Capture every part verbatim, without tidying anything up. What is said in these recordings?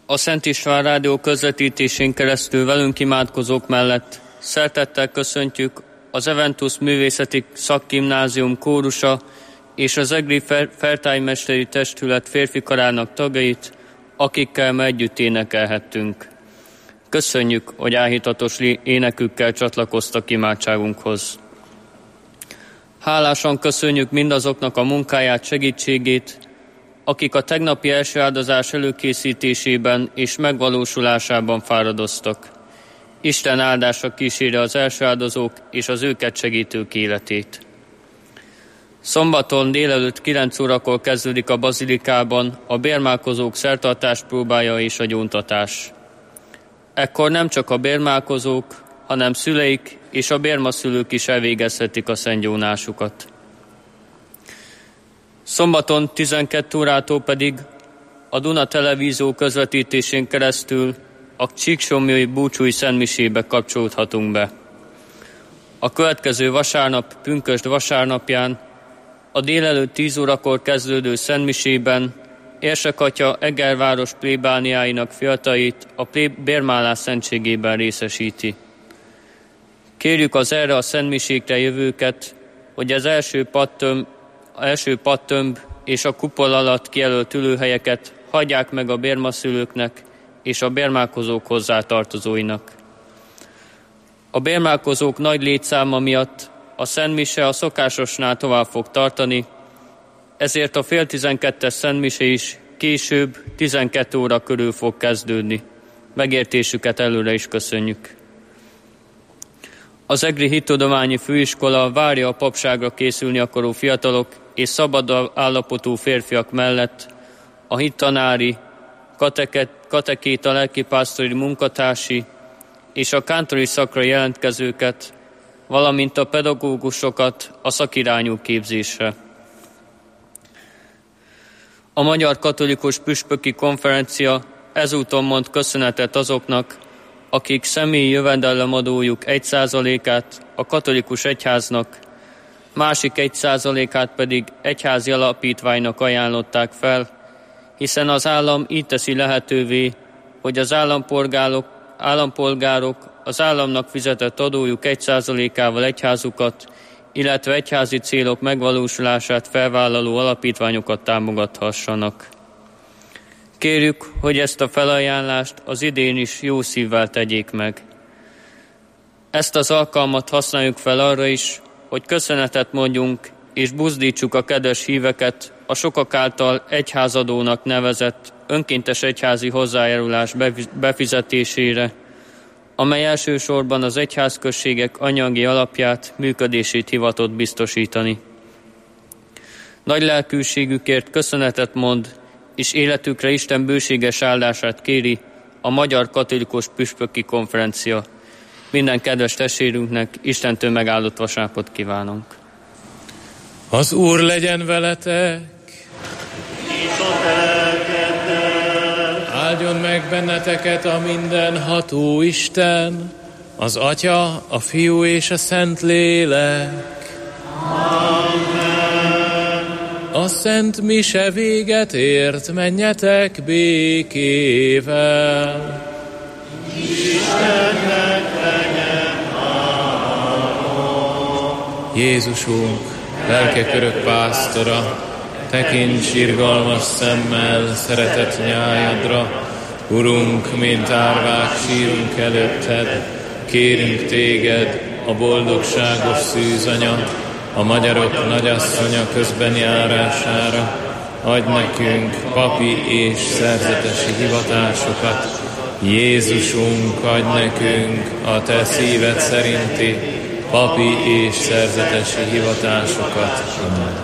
A Szent István Rádió közvetítésén keresztül velünk imádkozók mellett szeretettel köszöntjük az Eventus Művészeti Szakgimnázium kórusa és az Egri Fertájmesteri Testület férfi karának tagjait, akikkel ma együtt énekelhettünk. Köszönjük, hogy áhítatos énekükkel csatlakoztak imádságunkhoz. Hálásan köszönjük mindazoknak a munkáját, segítségét, akik a tegnapi első áldozás előkészítésében és megvalósulásában fáradoztak. Isten áldása kísérje az első áldozók és az őket segítők életét. Szombaton délelőtt kilenc órakor kezdődik a bazilikában a bérmálkozók szertartás próbája és a gyóntatás. Ekkor nem csak a bérmálkozók, hanem szüleik és a bérmaszülők is elvégezhetik a szentgyónásukat. Szombaton tizenkét órától pedig a Duna Televízió közvetítésén keresztül a Csíksomlyói búcsúi szentmisébe kapcsolódhatunk be. A következő vasárnap, pünkösd vasárnapján a délelőtt tíz órakor kezdődő szentmisében Érsek atya Egerváros plébániáinak fiatalit a bérmálás szentségében részesíti. Kérjük az erre a szentmisékre jövőket, hogy az első pattömb, első pattömb és a kupol alatt kijelölt ülőhelyeket hagyják meg a bérmaszülőknek és a bérmálkozók hozzátartozóinak. A bérmálkozók nagy létszáma miatt a szentmise a szokásosnál tovább fog tartani, ezért a fél tizenkettes szentmise is később tizenkét óra körül fog kezdődni. Megértésüket előre is köszönjük. Az Egri Hittudományi Főiskola várja a papságra készülni akaró fiatalok és szabad állapotú férfiak mellett a hittanári, kateket, katekéta lelkipásztori munkatársi és a kántori szakra jelentkezőket, valamint a pedagógusokat a szakirányú képzésre. A Magyar Katolikus Püspöki Konferencia ezúton mond köszönetet azoknak, akik személyi jövedelemadójuk egy százalékát a katolikus egyháznak, másik egy százalékát pedig egyházi alapítványnak ajánlották fel, hiszen az állam így teszi lehetővé, hogy az állampolgárok, állampolgárok az államnak fizetett adójuk egy százalékával egyházukat, illetve egyházi célok megvalósulását felvállaló alapítványokat támogathassanak. Kérjük, hogy ezt a felajánlást az idén is jó szívvel tegyék meg. Ezt az alkalmat használjuk fel arra is, hogy köszönetet mondjunk és buzdítsuk a kedves híveket a sokak által egyházadónak nevezett önkéntes egyházi hozzájárulás befizetésére, amely elsősorban az egyházközségek anyagi alapját, működését hivatott biztosítani. Nagy lelkűségükért köszönetet mond, és életükre Isten bőséges áldását kéri a Magyar Katolikus Püspöki Konferencia. Minden kedves testvérünknek Istentől megáldott vasárnapot kívánunk. Az Úr legyen veletek! És a te lelkeddel! Áldjon meg benneteket a mindenható Isten, az Atya, a Fiú és a Szentlélek. Amen. A Szent Mise véget ért, menjetek békével. Istennek legyen hála. Jézusunk, lelkek örök pásztora, tekints irgalmas szemmel szeretett nyájadra. Urunk, mint árvák sírunk előtted, kérünk téged, a boldogságos szűzanya, a magyarok nagyasszonya közben járására, adj nekünk papi és szerzetesi hivatásokat. Jézusunk, adj nekünk a te szíved szerinti papi és szerzetesi hivatásokat. Amen.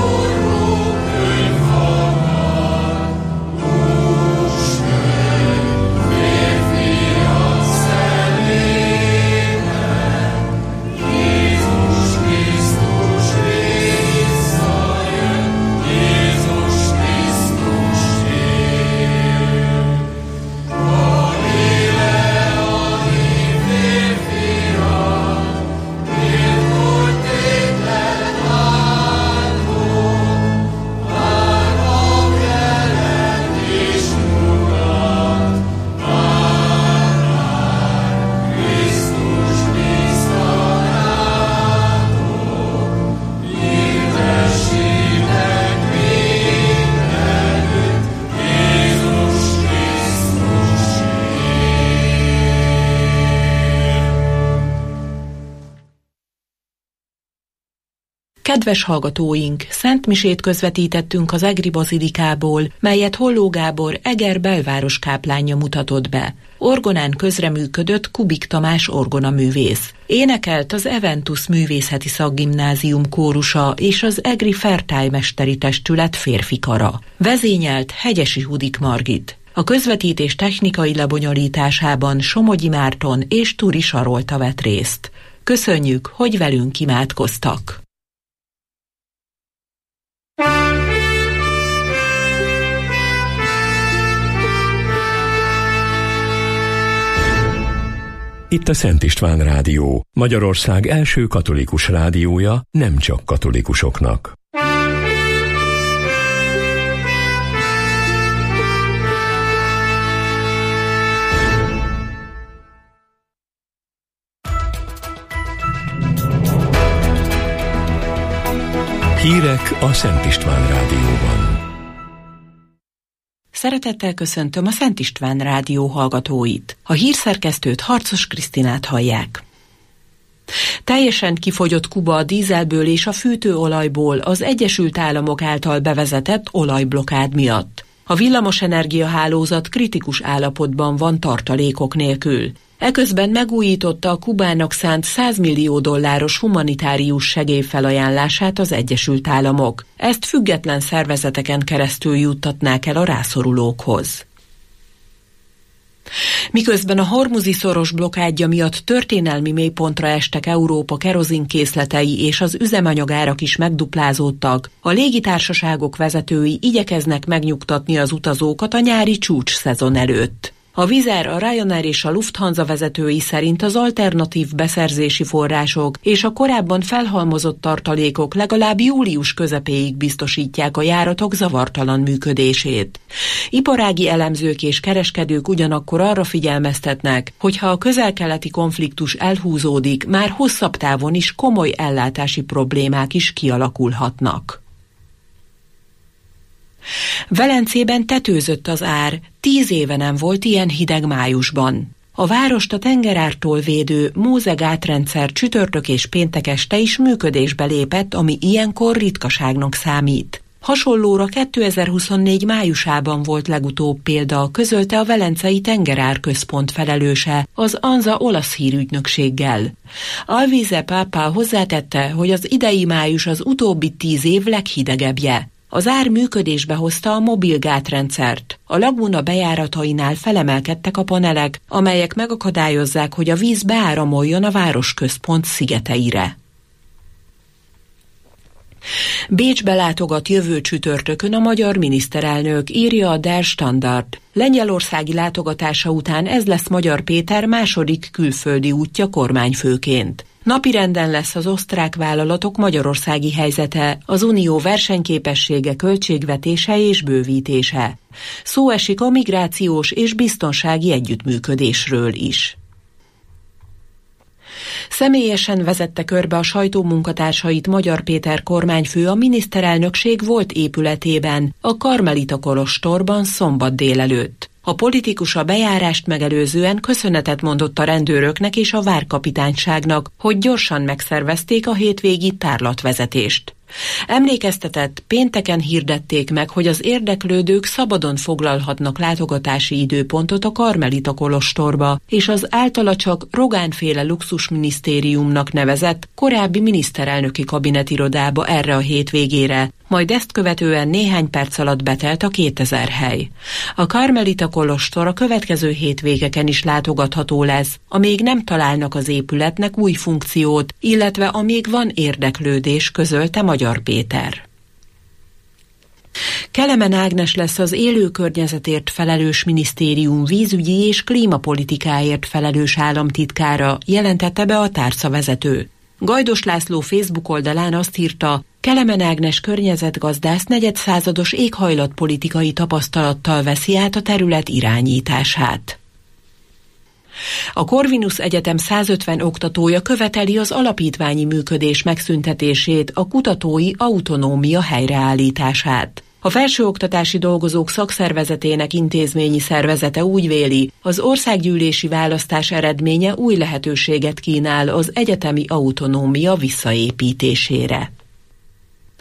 Amen. Kedves hallgatóink, szentmisét közvetítettünk az Egri bazilikából, melyet Holló Gábor Eger belváros káplánja mutatott be. Orgonán közreműködött Kubik Tamás orgonaművész. Énekelt az Eventus Művészeti Szakgimnázium kórusa és az Egri Fertály Mesteri Testület férfi kara. Vezényelt Hegyesi Hudik Margit. A közvetítés technikai lebonyolításában Somogyi Márton és Turi Sarolta vett részt. Köszönjük, hogy velünk imádkoztak! Itt a Szent István Rádió, Magyarország első katolikus rádiója, nem csak katolikusoknak. Hírek a Szent István Rádióban. Szeretettel köszöntöm a Szent István Rádió hallgatóit. A hírszerkesztőt, Harcos Krisztinát hallják. Teljesen kifogyott Kuba a dízelből és a fűtőolajból az Egyesült Államok által bevezetett olajblokkád miatt. A villamosenergia hálózat kritikus állapotban van tartalékok nélkül. Eközben megújította a Kubának szánt száz millió dolláros humanitárius segély felajánlását az Egyesült Államok. Ezt független szervezeteken keresztül juttatnák el a rászorulókhoz. Miközben a hormuzi szoros blokkádja miatt történelmi mélypontra estek Európa kerozinkészletei és az üzemanyagárak is megduplázódtak, a légitársaságok vezetői igyekeznek megnyugtatni az utazókat a nyári csúcs szezon előtt. A Wizz Air, a Ryanair és a Lufthansa vezetői szerint az alternatív beszerzési források és a korábban felhalmozott tartalékok legalább július közepéig biztosítják a járatok zavartalan működését. Iparági elemzők és kereskedők ugyanakkor arra figyelmeztetnek, hogy ha a közel-keleti konfliktus elhúzódik, már hosszabb távon is komoly ellátási problémák is kialakulhatnak. Velencében tetőzött az ár, tíz éve nem volt ilyen hideg májusban. A várost a tengerártól védő Móze gátrendszer csütörtök és péntek este is működésbe lépett, ami ilyenkor ritkaságnak számít. Hasonlóra kétezer-huszonnégy májusában volt legutóbb példa, közölte a Velencei Tengerárközpont felelőse az ANSA olasz hírügynökséggel. Alvise Papa hozzátette, hogy az idei május az utóbbi tíz év leghidegebbje. Az ár működésbe hozta a mobil gátrendszert. A laguna bejáratainál felemelkedtek a panelek, amelyek megakadályozzák, hogy a víz beáramoljon a városközpont szigeteire. Bécsbe látogat jövő csütörtökön a magyar miniszterelnök, írja a Der Standard. Lengyelországi látogatása után ez lesz Magyar Péter második külföldi útja kormányfőként. Napirenden lesz az osztrák vállalatok magyarországi helyzete, az unió versenyképessége, költségvetése és bővítése. Szó esik a migrációs és biztonsági együttműködésről is. Személyesen vezette körbe a sajtó munkatársait Magyar Péter kormányfő a miniszterelnökség volt épületében, a Karmelita kolostorban szombat délelőtt. A politikus a bejárást megelőzően köszönetet mondott a rendőröknek és a várkapitányságnak, hogy gyorsan megszervezték a hétvégi tárlatvezetést. Emlékeztetett, pénteken hirdették meg, hogy az érdeklődők szabadon foglalhatnak látogatási időpontot a Karmelita kolostorba, és az általa csak Rogán-féle luxusminisztériumnak nevezett korábbi miniszterelnöki kabinetirodába erre a hétvégére, majd ezt követően néhány perc alatt betelt a kétezer hely. A Karmelita kolostor a következő hétvégeken is látogatható lesz, amíg nem találnak az épületnek új funkciót, illetve amíg van érdeklődés, közölte Magyar Péter. Kelemen Ágnes lesz az élő környezetért felelős minisztérium vízügyi és klímapolitikáért felelős államtitkára, jelentette be a tárca vezető. Gajdos László Facebook oldalán azt írta, Kelemen Ágnes környezetgazdász negyedszázados éghajlatpolitikai tapasztalattal veszi át a terület irányítását. A Corvinus Egyetem százötven oktatója követeli az alapítványi működés megszüntetését, a kutatói autonómia helyreállítását. A felsőoktatási dolgozók szakszervezetének intézményi szervezete úgy véli, az országgyűlési választás eredménye új lehetőséget kínál az egyetemi autonómia visszaépítésére.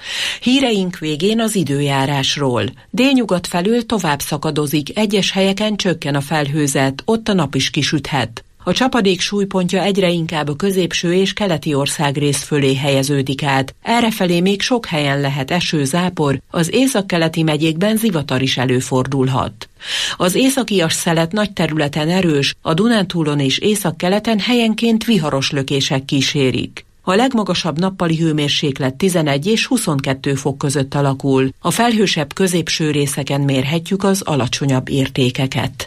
Híreink végén az időjárásról. Délnyugat felől tovább szakadozik, egyes helyeken csökken a felhőzet, ott a nap is kisüthet. A csapadék súlypontja egyre inkább a középső és keleti országrész fölé helyeződik át. Errefelé még sok helyen lehet eső, zápor, az északkeleti megyékben zivatar is előfordulhat. Az északias szelet nagy területen erős, a Dunántúlon és északkeleten helyenként viharos lökések kísérik. A legmagasabb nappali hőmérséklet tizenegy és huszonkettő fok között alakul. A felhősebb középső részeken mérhetjük az alacsonyabb értékeket.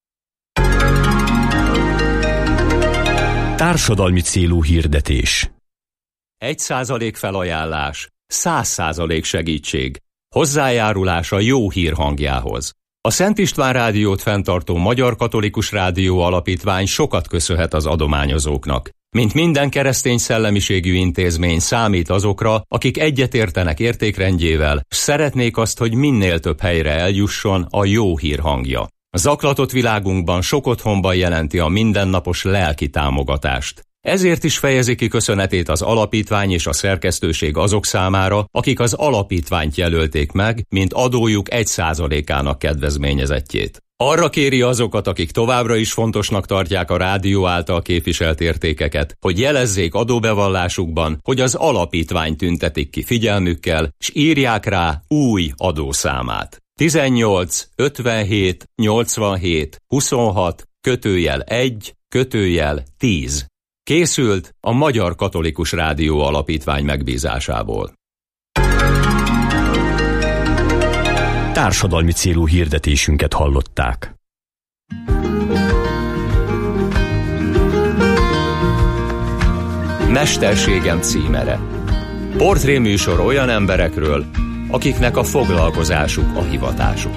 Társadalmi célú hirdetés. Egy százalék felajánlás, száz százalék segítség. Hozzájárulás a jó hír hangjához. A Szent István Rádiót fenntartó Magyar Katolikus Rádió Alapítvány sokat köszönhet az adományozóknak. Mint minden keresztény szellemiségű intézmény számít azokra, akik egyetértenek értékrendjével, s szeretnék azt, hogy minél több helyre eljusson a jó hír hangja. A zaklatott világunkban sok otthonban jelenti a mindennapos lelki támogatást. Ezért is fejezi ki köszönetét az alapítvány és a szerkesztőség azok számára, akik az alapítványt jelölték meg, mint adójuk egy százalékának kedvezményezettjét. Arra kéri azokat, akik továbbra is fontosnak tartják a rádió által képviselt értékeket, hogy jelezzék adóbevallásukban, hogy az alapítványt tüntetik ki figyelmükkel, s írják rá új adószámát. tizennyolc ötvenhét nyolcvanhét huszonhat kötőjel egy kötőjel tíz. Készült a Magyar Katolikus Rádió Alapítvány megbízásából. Társadalmi célú hirdetésünket hallották. Mesterségem címere. Portréműsor olyan emberekről, akiknek a foglalkozásuk a hivatásuk.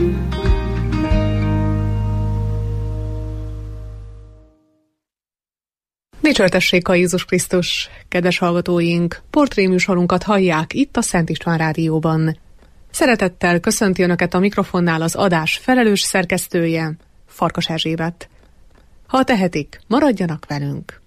Dicsőrtessék a Jézus Krisztus, kedves hallgatóink! Portréműsorunkat hallják itt a Szent István Rádióban. Szeretettel köszönti Önöket a mikrofonnál az adás felelős szerkesztője, Farkas Erzsébet. Ha tehetik, maradjanak velünk!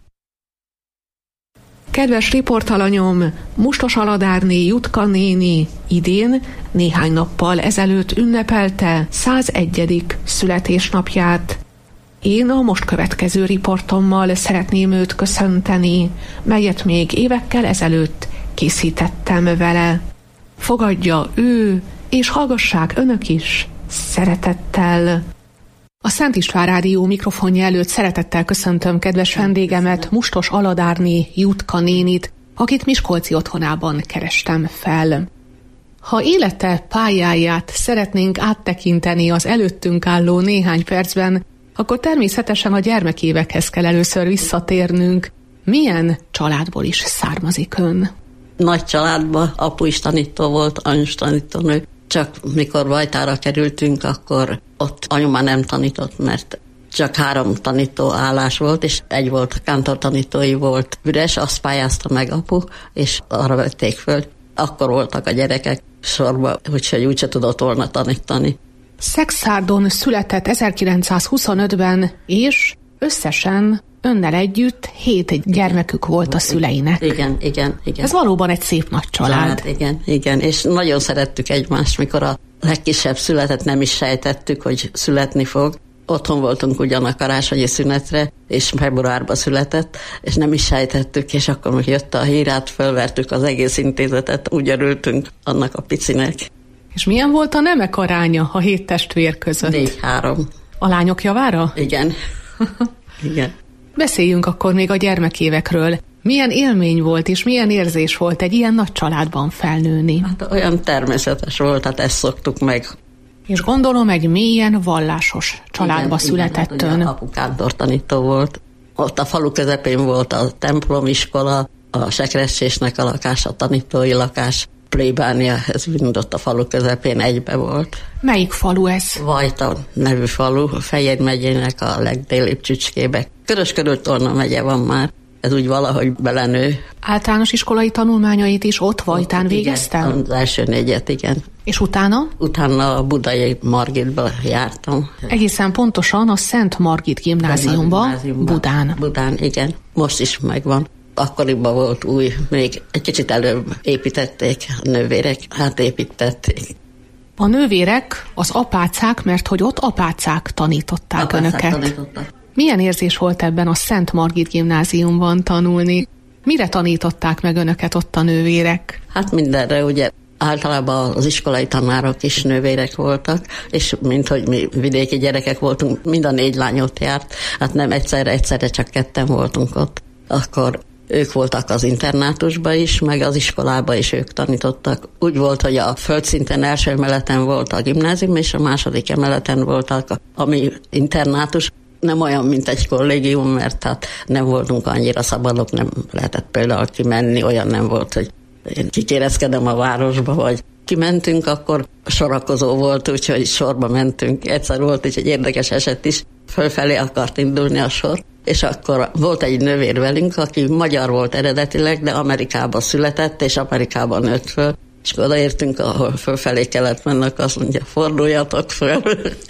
Kedves riportalanyom, Mustos Aladárné Jutka néni idén néhány nappal ezelőtt ünnepelte százegyedik születésnapját. Én a most következő riportommal szeretném őt köszönteni, melyet még évekkel ezelőtt készítettem vele. Fogadja ő, és hallgassák önök is szeretettel. A Szent István Rádió mikrofonja előtt szeretettel köszöntöm kedves vendégemet, Mustos Aladárné Jutka nénit, akit miskolci otthonában kerestem fel. Ha élete pályáját szeretnénk áttekinteni az előttünk álló néhány percben, akkor természetesen a gyermekévekhez kell először visszatérnünk. Milyen családból is származik ön? Nagy családban, apu is tanító volt, anyu is tanítónő. Csak mikor Vajtára kerültünk, akkor ott anyu már nem tanított, mert csak három tanító állás volt, és egy volt, a kántor tanítói volt üres, azt pályázta meg apu, és arra vették föl. Akkor voltak a gyerekek sorba, úgyhogy úgyse tudott volna tanítani. Szexárdon született ezerkilencszázhuszonötben, és összesen önnel együtt hét gyermekük volt a szüleinek. Igen, igen, igen. Ez valóban egy szép nagy család. család. Igen, igen, és nagyon szerettük egymást, mikor a legkisebb született, nem is sejtettük, hogy születni fog. Otthon voltunk ugyan a karácsonyi szünetre, és februárban született, és nem is sejtettük, és akkor még jött a hírát, fölvertük az egész intézetet, úgy örültünk annak a picinek. És milyen volt a nemek aránya a hét testvér között? Négy-három. A lányok javára? Igen. Igen. Beszéljünk akkor még a gyermekévekről. Milyen élmény volt, és milyen érzés volt egy ilyen nagy családban felnőni? Hát olyan természetes volt, hát ezt szoktuk meg. És gondolom egy mélyen vallásos családba igen, született igen, ön. Hát apu kántortanító volt. Ott a falu közepén volt a templomiskola, a sekrecsésnek a lakás, a tanítói lakás. Plébánia, ez mind ott a falu közepén egybe volt. Melyik falu ez? Vajta nevű falu, a Fejér megyének a legdélibb csücskébe. Körös-Körül-Torna megye van már, ez úgy valahogy belenő. Általános iskolai tanulmányait is ott Vajtán végeztem? Igen, az első négyet, igen. És utána? Utána a budai Margitba jártam. Egészen pontosan a Szent Margit gimnáziumba, gimnáziumba Budán. Budán, igen. Most is megvan. akkoriban volt új, még egy kicsit előbb építették a nővérek, hát építették. A nővérek az apácák, mert hogy ott apácák tanították apácák önöket. Tanítottak. Milyen érzés volt ebben a Szent Margit gimnáziumban tanulni? Mire tanították meg önöket ott a nővérek? Hát mindenre, ugye általában az iskolai tanárok is nővérek voltak, és minthogy mi vidéki gyerekek voltunk, mind a négy lány ott járt, hát nem egyszerre, egyszerre csak ketten voltunk ott. Akkor ők voltak az internátusba is, meg az iskolába is ők tanítottak. Úgy volt, hogy a földszinten első emeleten volt a gimnázium, és a második emeleten voltak a, a mi internátus. Nem olyan, mint egy kollégium, mert hát nem voltunk annyira szabadok, nem lehetett például kimenni, olyan nem volt, hogy én kikérezkedem a városba, vagy kimentünk, akkor sorakozó volt, úgyhogy sorba mentünk. Egyszer volt is egy érdekes eset is, fölfelé akart indulni a sor, és akkor volt egy nővér velünk, aki magyar volt eredetileg, de Amerikában született, és Amerikában nőtt föl, és odaértünk, ahol fölfelé kellett mennek, azt mondja, forduljatok föl.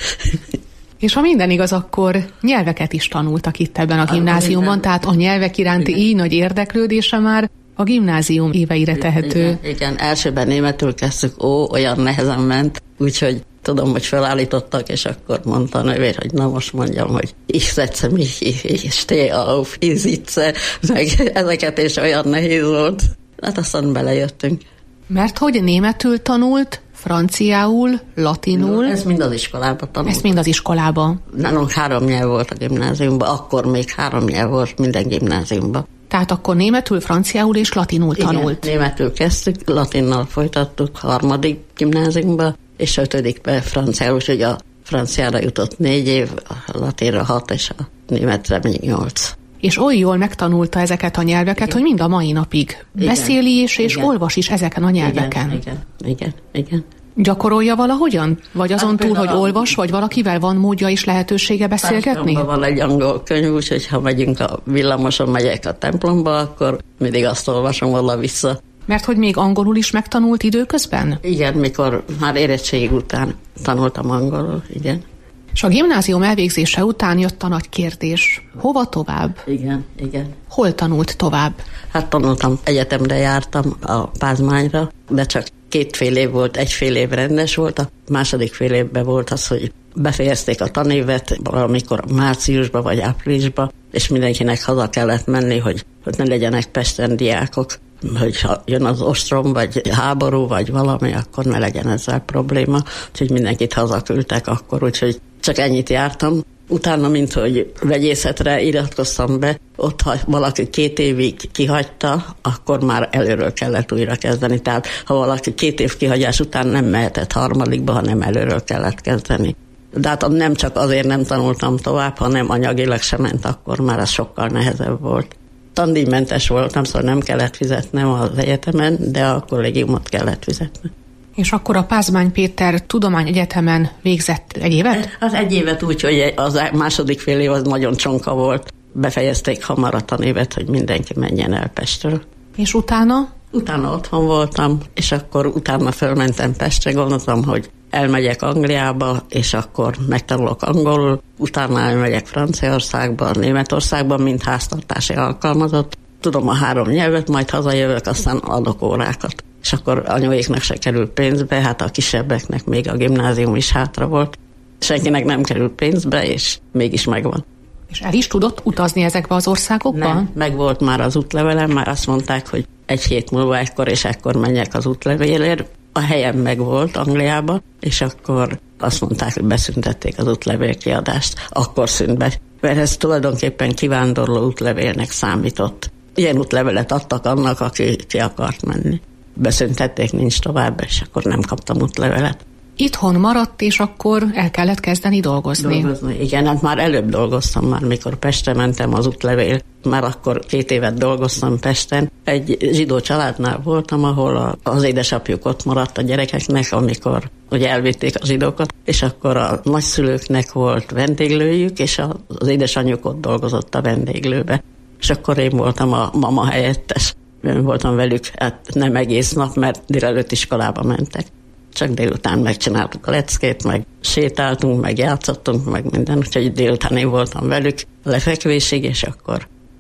És ha minden igaz, akkor nyelveket is tanultak itt ebben a gimnáziumban, tehát a nyelvek iránti így nagy érdeklődése már a gimnázium éveire tehető. Igen, igen, elsőben németül kezdtük, ó, olyan nehezen ment, úgyhogy tudom, hogy felállítottak, és akkor mondta a nővér, hogy na most mondjam, hogy ich setze mich, ich stehe auf, ich sitze, meg ezeket, és olyan nehéz volt. Hát aztán belejöttünk. Mert hogy németül tanult, franciául, latinul. Ez mind az iskolában tanult. Ez mind az iskolában. Nálunk három nyelv volt a gimnáziumban, akkor még három nyelv volt minden gimnáziumban. Tehát akkor németül, franciául és latinul tanult. Igen, németül kezdtük, latinnal folytattuk harmadik gimnáziumba, és ötödikbe franciául, úgyhogy a franciára jutott négy év, a latinra hat, és a németre még nyolc. És oly jól megtanulta ezeket a nyelveket, igen, hogy mind a mai napig igen, beszéli is, és igen, olvas is ezeken a nyelveken. Igen, igen, igen, igen. Gyakorolja valahogyan? Vagy azon hát túl, hogy olvas, vagy valakivel van módja és lehetősége beszélgetni? Van egy angol könyv, úgyhogy ha megyünk a villamoson, megyek a templomba, akkor mindig azt olvasom oda-vissza. Mert hogy még angolul is megtanult időközben? Igen, mikor már érettség után tanultam angolul, igen. És a gimnázium elvégzése után jött a nagy kérdés. Hova tovább? Igen, igen. Hol tanult tovább? Hát tanultam, egyetemre jártam a Pázmányra, de csak két fél év volt, egy fél év rendes volt, a második fél évben volt az, hogy befejezték a tanévet valamikor márciusban vagy áprilisban, és mindenkinek haza kellett menni, hogy, hogy ne legyenek Pesten diákok, hogyha jön az ostrom, vagy háború, vagy valami, akkor ne legyen ezzel probléma. Úgyhogy mindenkit hazaküldtek akkor, úgyhogy csak ennyit jártam. Utána, mint hogy vegyészetre iratkoztam be, ott, ha valaki két évig kihagyta, akkor már előről kellett újra kezdeni. Tehát, ha valaki két év kihagyás után nem mehetett harmadikba, hanem előről kellett kezdeni. De hát nem csak azért nem tanultam tovább, hanem anyagilag sem ment, akkor már az sokkal nehezebb volt. Tandíjmentes voltam, szóval nem kellett fizetnem az egyetemen, de a kollégiumot kellett fizetni. És akkor a Pázmány Péter Tudományegyetemen végzett egy évet? Az egy évet úgy, hogy az második fél év az nagyon csonka volt. Befejezték hamar a tanévet, hogy mindenki menjen el Pestről. És utána? Utána otthon voltam, és akkor utána fölmentem Pestre, gondoltam, hogy elmegyek Angliába, és akkor megtanulok angolul, utána elmegyek Franciaországba, Németországba, mint háztartási alkalmazott. Tudom a három nyelvet, majd hazajövök, aztán adok órákat. És akkor anyuéknak se kerül pénzbe, hát a kisebbeknek még a gimnázium is hátra volt. Senkinek nem kerül pénzbe, és mégis megvan. És el is tudott utazni ezekbe az országokba? Nem, meg volt már az útlevelem, már azt mondták, hogy egy hét múlva ekkor és ekkor menjek az útlevélért. A helyem meg volt Angliába, és akkor azt mondták, hogy beszüntették az útlevél kiadást. Akkor szűnt be, mert ez tulajdonképpen kivándorló útlevélnek számított. Ilyen útlevelet adtak annak, aki ki akart menni. Beszüntették, nincs tovább, és akkor nem kaptam útlevelet. Itthon maradt, és akkor el kellett kezdeni dolgozni. Dolgozni, igen, hát már előbb dolgoztam, már mikor Pestre mentem az útlevél. Már akkor két évet dolgoztam Pesten. Egy zsidó családnál voltam, ahol az édesapjuk ott maradt a gyerekeknek, amikor ugye elvitték a zsidókat, és akkor a nagyszülőknek volt vendéglőjük, és az édesanyjuk ott dolgozott a vendéglőbe. És akkor én voltam a mama helyettes. Én voltam velük, hát nem egész nap, mert délelőtt iskolába mentek. Csak délután megcsináltuk a leckét, meg sétáltunk, meg játszottunk, meg minden, úgyhogy délután én voltam velük lefekvésig, és akkor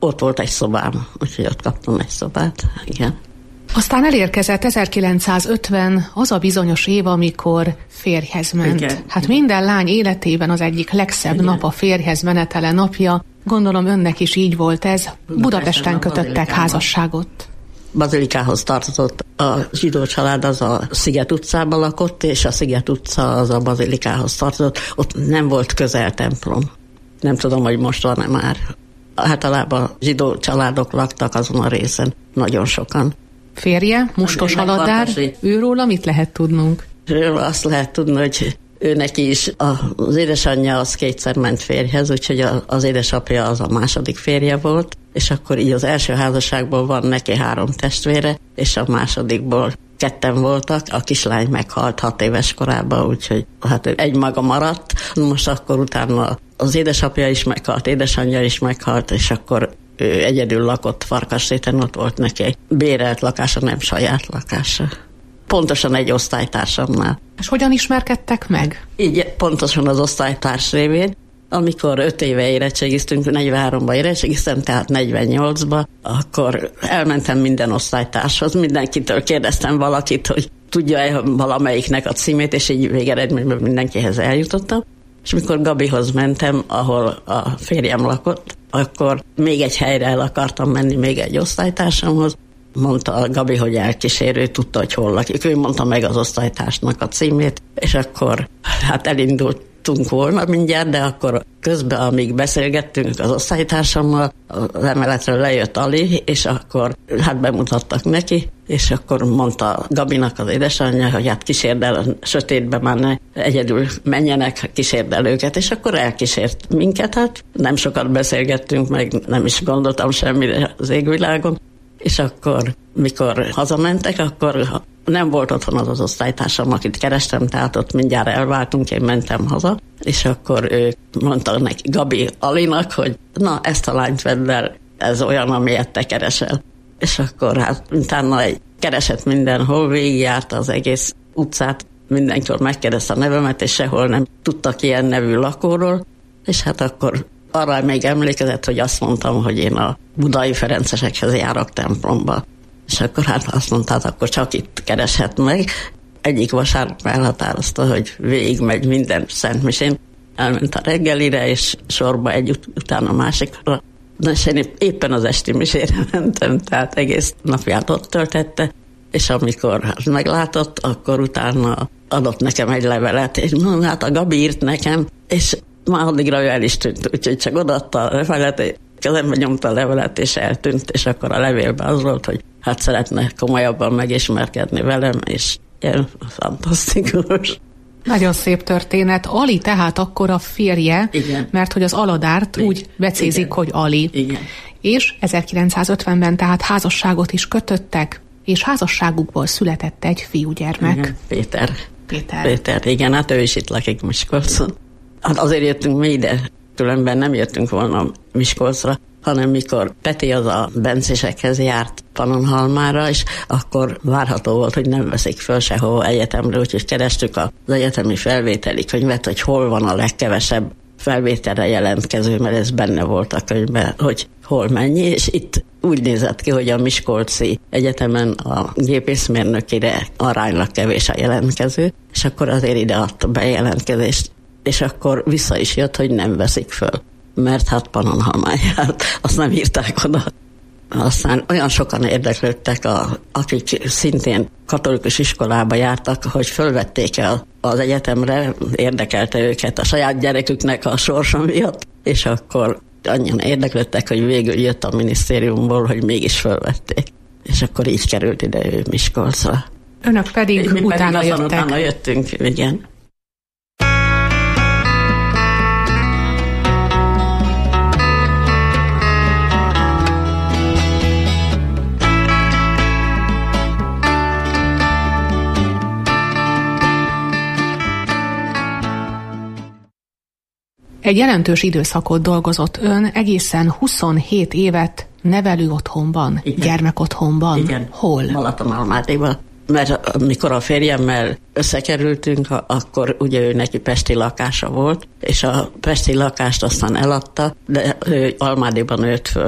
ott volt egy szobám, úgyhogy ott kaptam egy szobát, igen. Aztán elérkezett ezerkilencszázötven az a bizonyos év, amikor férjhez ment. Igen. Hát minden lány életében az egyik legszebb Igen. nap a férjhez menetele napja. Gondolom önnek is így volt ez. Budapesten, Budapesten kötöttek házasságot. Bazilikához tartozott. A zsidó család az a Sziget utcában lakott, és a Sziget utca az a Bazilikához tartozott. Ott nem volt közel templom. Nem tudom, hogy most van-e már. Általában zsidó családok laktak azon a részen. Nagyon sokan. Férje, Mustos Aladár, őróla mit lehet tudnunk? Őről azt lehet tudni, hogy ő neki is, az édesanyja az kétszer ment férjhez, úgyhogy az édesapja az a második férje volt, és akkor így az első házasságból van neki három testvére, és a másodikból ketten voltak, a kislány meghalt hat éves korában, úgyhogy hát egy maga maradt. Most akkor utána az édesapja is meghalt, édesanyja is meghalt, és akkor ő egyedül lakott Farkasréten, ott volt neki egy bérelt lakása, nem saját lakása. Pontosan egy osztálytársamnál. És hogyan ismerkedtek meg? Így pontosan az osztálytárs révén. Amikor öt éve érettségiztünk, negyvenháromba érettségiztem, tehát negyvennyolcba, akkor elmentem minden osztálytárshoz, mindenkitől kérdeztem valakit, hogy tudja-e valamelyiknek a címét, és így végeredményben mindenkihez eljutottam. És mikor Gabihoz mentem, ahol a férjem lakott, akkor még egy helyre el akartam menni, még egy osztálytársamhoz. Mondta a Gabi, hogy elkísérő, tudta, hogy hol lakik. Ő mondta meg az osztálytársnak a címét, és akkor hát elindultunk volna mindjárt, de akkor közben, amíg beszélgettünk az osztálytársammal, az emeletről lejött Ali, és akkor hát bemutattak neki, és akkor mondta Gabinak az édesanyja, hogy hát kísérd el, a sötétben már ne egyedül menjenek, kísérd el őket, és akkor elkísért minket, hát nem sokat beszélgettünk, meg nem is gondoltam semmire az égvilágon, és akkor, mikor hazamentek, akkor nem volt otthon az az osztálytársam, akit kerestem, tehát ott mindjárt elváltunk, én mentem haza, és akkor ő mondta neki Gabi Alinak, hogy na, ezt a lányt vedd el, ez olyan, amilyet te keresel. És akkor hát utána egy keresett mindenhol, végigjárta az egész utcát, mindenkor megkérdezte a nevemet, és sehol nem tudtak ilyen nevű lakóról, és hát akkor arra még emlékezett, hogy azt mondtam, hogy én a budai ferencesekhez járok templomba. És akkor hát azt mondta, hát akkor csak itt kereshet meg. Egyik vasárnap elhatározta, hogy végigmegy minden szentmisén. Elment a reggelire, és sorba egy ut- utána a másikra. De én éppen az esti misére mentem, tehát egész napját ott töltette, és amikor hát meglátott, akkor utána adott nekem egy levelet, és mondom, hát a Gabi írt nekem, és már addigra ő el is tűnt, úgyhogy csak odaadta a levelet, kezembe nyomta a levelet, és eltűnt, és akkor a levélben az volt, hogy hát szeretne komolyabban megismerkedni velem, és ilyen fantasztikus. Nagyon szép történet. Ali tehát akkor a férje, Igen. mert hogy az Aladárt Igen. úgy becézik, Igen. hogy Ali. Igen. És ezerkilencszázötvenben tehát házasságot is kötöttek, és házasságukból született egy fiúgyermek. Igen. Péter. Péter. Péter, igen, hát ő is itt lakik Miskolcon. Hát azért jöttünk mi ide, különben nem jöttünk volna Miskolcra, hanem mikor Peti az a bencésekhez járt Pannonhalmára, és akkor várható volt, hogy nem veszik föl sehova egyetemre, úgyhogy kerestük az egyetemi felvételi könyvet, hogy hol van a legkevesebb felvételre jelentkező, mert ez benne volt a könyvben, hogy hol mennyi, és itt úgy nézett ki, hogy a Miskolci Egyetemen a gépészmérnökire aránylag kevés a jelentkező, és akkor azért ide adta bejelentkezést, és akkor vissza is jött, hogy nem veszik föl, mert hát Pannonhalmán járt, azt nem írták oda. Aztán olyan sokan érdeklődtek, a, akik szintén katolikus iskolába jártak, hogy fölvették el az egyetemre, érdekelte őket a saját gyereküknek a sorsa miatt, és akkor annyian érdeklődtek, hogy végül jött a minisztériumból, hogy mégis fölvették. És akkor így került ide ő Miskolcra. Önök pedig Mi utána pedig jöttek. Utána jöttünk, igen. Egy jelentős időszakot dolgozott ön, egészen huszonhét évet nevelő otthonban, Igen. gyermekotthonban. Igen. Hol? Balatonalmádiban. Mert mikor a férjemmel összekerültünk, akkor ugye ő neki pesti lakása volt, és a pesti lakást aztán eladta, de ő Almádiban nőtt föl.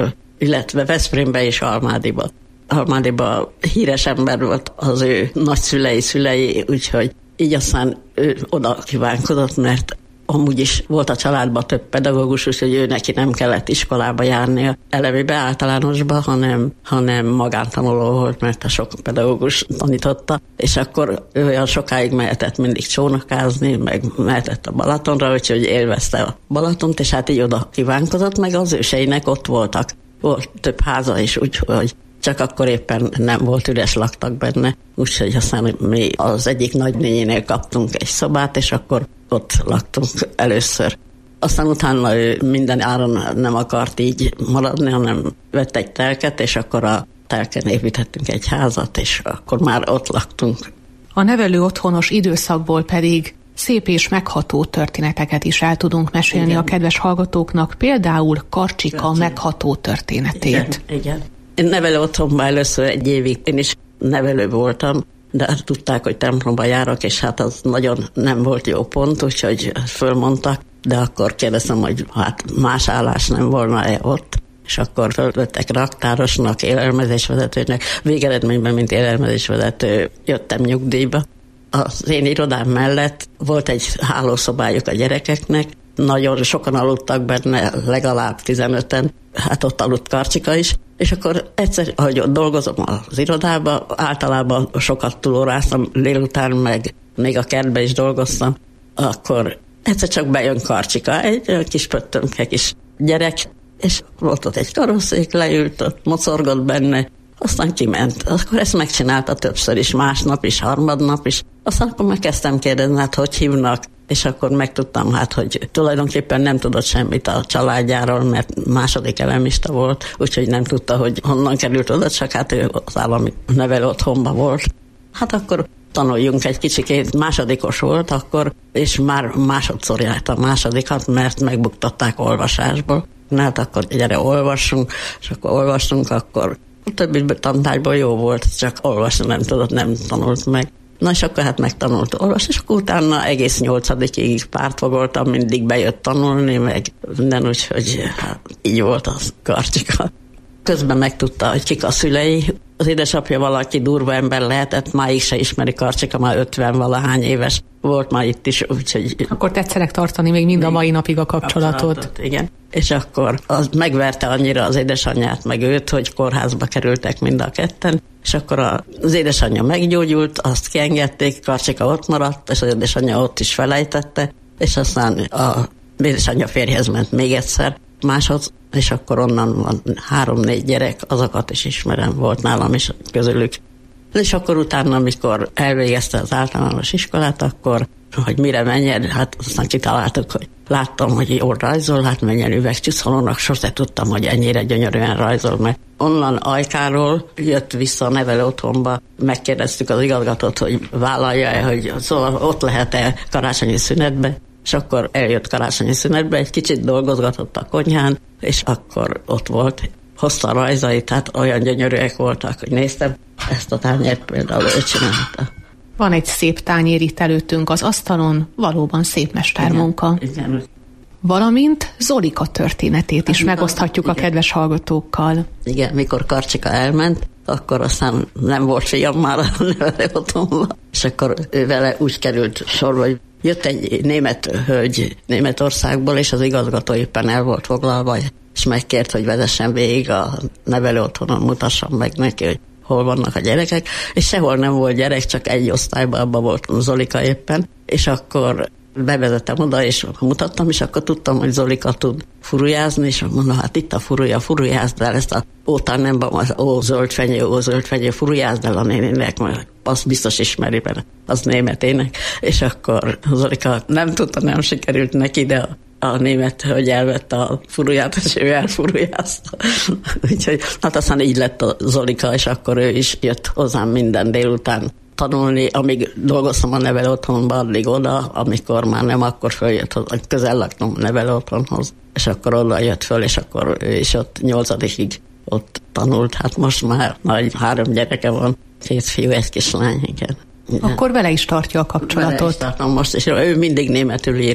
illetve Veszprémbe és Almádiba. Almádiba híres ember volt az ő nagyszülei, szülei, úgyhogy így aztán ő oda kívánkozott, mert amúgy is volt a családban több pedagógus, úgyhogy ő neki nem kellett iskolába járnia elemibe, általánosba, hanem, hanem magántanuló volt, mert a sok pedagógus tanította, és akkor ő olyan sokáig mehetett mindig csónakázni, meg mehetett a Balatonra, úgyhogy élvezte a Balatont, és hát így oda kívánkozott, meg az őseinek ott voltak. Volt több háza is, úgyhogy csak akkor éppen nem volt üres, laktak benne, úgyhogy aztán mi az egyik nagynényénél kaptunk egy szobát, és akkor ott laktunk először. Aztán utána ő minden áron nem akart így maradni, hanem vett egy telket, és akkor a telken építettünk egy házat, és akkor már ott laktunk. A nevelő otthonos időszakból pedig szép és megható történeteket is el tudunk mesélni. Igen. A kedves hallgatóknak, például Karcsika Köszön. megható történetét. Igen, igen. Én nevelő otthonban először egy évig én is nevelő voltam, de tudták, hogy templomba járok, és hát az nagyon nem volt jó pont, úgyhogy fölmondtak, de akkor kérdeztem, hogy hát más állás nem volna-e ott, és akkor fölvettek raktárosnak, élelmezésvezetőnek, végeredményben, mint élelmezésvezető jöttem nyugdíjba. Az én irodám mellett volt egy hálószobájuk a gyerekeknek, nagyon sokan aludtak benne, legalább tizenöten, hát ott aludt Karcsika is, és akkor egyszer, ahogy ott dolgozom az irodában, általában sokat túlóráztam délután, meg még a kertben is dolgoztam, akkor egyszer csak bejön Karcsika, egy olyan kis pöttömke kis gyerek, és volt ott egy karosszék, leült, ott mocorgott benne, aztán kiment. Akkor ezt megcsinálta többször is, másnap is, harmadnap is. Aztán akkor megkezdtem kérdezni, hát hogy hívnak, és akkor megtudtam, hát, hogy tulajdonképpen nem tudott semmit a családjáról, mert második elemista volt, úgyhogy nem tudta, hogy honnan került oda, csak hát ő az állami nevelő otthonban volt. Hát akkor tanuljunk egy kicsikét, másodikos volt akkor, és már másodszor járt a másodikat, mert megbuktatták olvasásból. Hát akkor gyere, olvassunk, és akkor olvassunk, akkor a többi tantárgyból jó volt, csak olvasni nem tudott, nem tanult meg. Na és akkor hát megtanult olvasni, és akkor utána egész nyolcadikig pártfogoltam, mindig bejött tanulni, meg minden, úgyhogy hát így volt az Karcsika. Közben megtudta, hogy kik a szülei. Az édesapja valaki durva ember lehetett, máig se ismeri Karcsika, már ötven valahány éves volt már itt is, úgyhogy... Akkor tetszenek tartani még mind a mai napig a kapcsolatot. kapcsolatot. Igen, és akkor az megverte annyira az édesanyját meg őt, hogy kórházba kerültek mind a ketten, és akkor az édesanyja meggyógyult, azt kiengedték, Karcsika ott maradt, és az édesanyja ott is felejtette, és aztán a édesanyja férjhez ment még egyszer, másod, és akkor onnan van három-négy gyerek, azokat is ismerem, volt nálam is közülük. És akkor utána, amikor elvégezte az általános iskolát, akkor, hogy mire menjen, hát aztán kitaláltuk, hogy láttam, hogy jól rajzol, hát menjen üvegcsüszolónak, sose tudtam, hogy ennyire gyönyörűen rajzol, mert onnan Ajkáról jött vissza a nevelő otthonba, megkérdeztük az igazgatót, hogy vállalja-e, hogy szóval ott lehet-e karácsonyi szünetbe, és akkor eljött karácsonyi szünetbe, egy kicsit dolgozgatott a konyhán, és akkor ott volt, hozta a rajzait, tehát olyan gyönyörűek voltak, hogy néztem, ezt a tányért például ő csinálta. Van egy szép tányér itt előttünk az asztalon, valóban szép mestermunka. Igen, igen. Valamint Zolika történetét is megoszthatjuk igen. a kedves hallgatókkal. Igen, mikor Karcsika elment, akkor aztán nem volt fiam már a nevelő otthonban, és akkor ő vele úgy került sorba, hogy jött egy német hölgy Németországból, és az igazgató éppen el volt foglalva, és megkért, hogy vezessen végig a nevelő otthonon, mutassam meg neki, hogy hol vannak a gyerekek, és sehol nem volt gyerek, csak egy osztályban, abban volt Zolika éppen, és akkor bevezettem oda, és mutattam, és akkor tudtam, hogy Zolika tud furujázni, és mondom, hát itt a furuja, furujázd el ezt a ótán nem az ó, zöld fenyő, ó, zöld fenyő, furujázd el a néninek, mert azt biztos ismeri, mert az németének, és akkor Zolika nem tudta, nem sikerült neki, de a, a német hölgy elvette a furuját, és ő elfurujázta. Úgyhogy hát aztán így lett a Zolika, és akkor ő is jött hozzám minden délután tanulni, amíg dolgoztam a nevelő otthonban, addig oda, amikor már nem, akkor följött, közel laktam a nevelő otthonhoz, és akkor oda jött föl, és akkor ő is ott nyolcadikig ott tanult. Hát most már nagy három gyereke van, két fiú, egy kislány, igen. Akkor vele is tartja a kapcsolatot. Vele is tartom most, és ő mindig németül ír.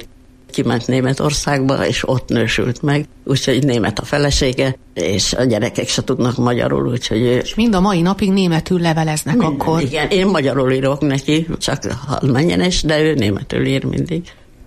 kiment Németországba, és ott nősült meg, úgyhogy német a felesége, és a gyerekek se tudnak magyarul, úgyhogy... És mind a mai napig németül leveleznek minden, akkor. Igen, én magyarul írok neki, csak hadd menjen is, de ő németül ír mindig.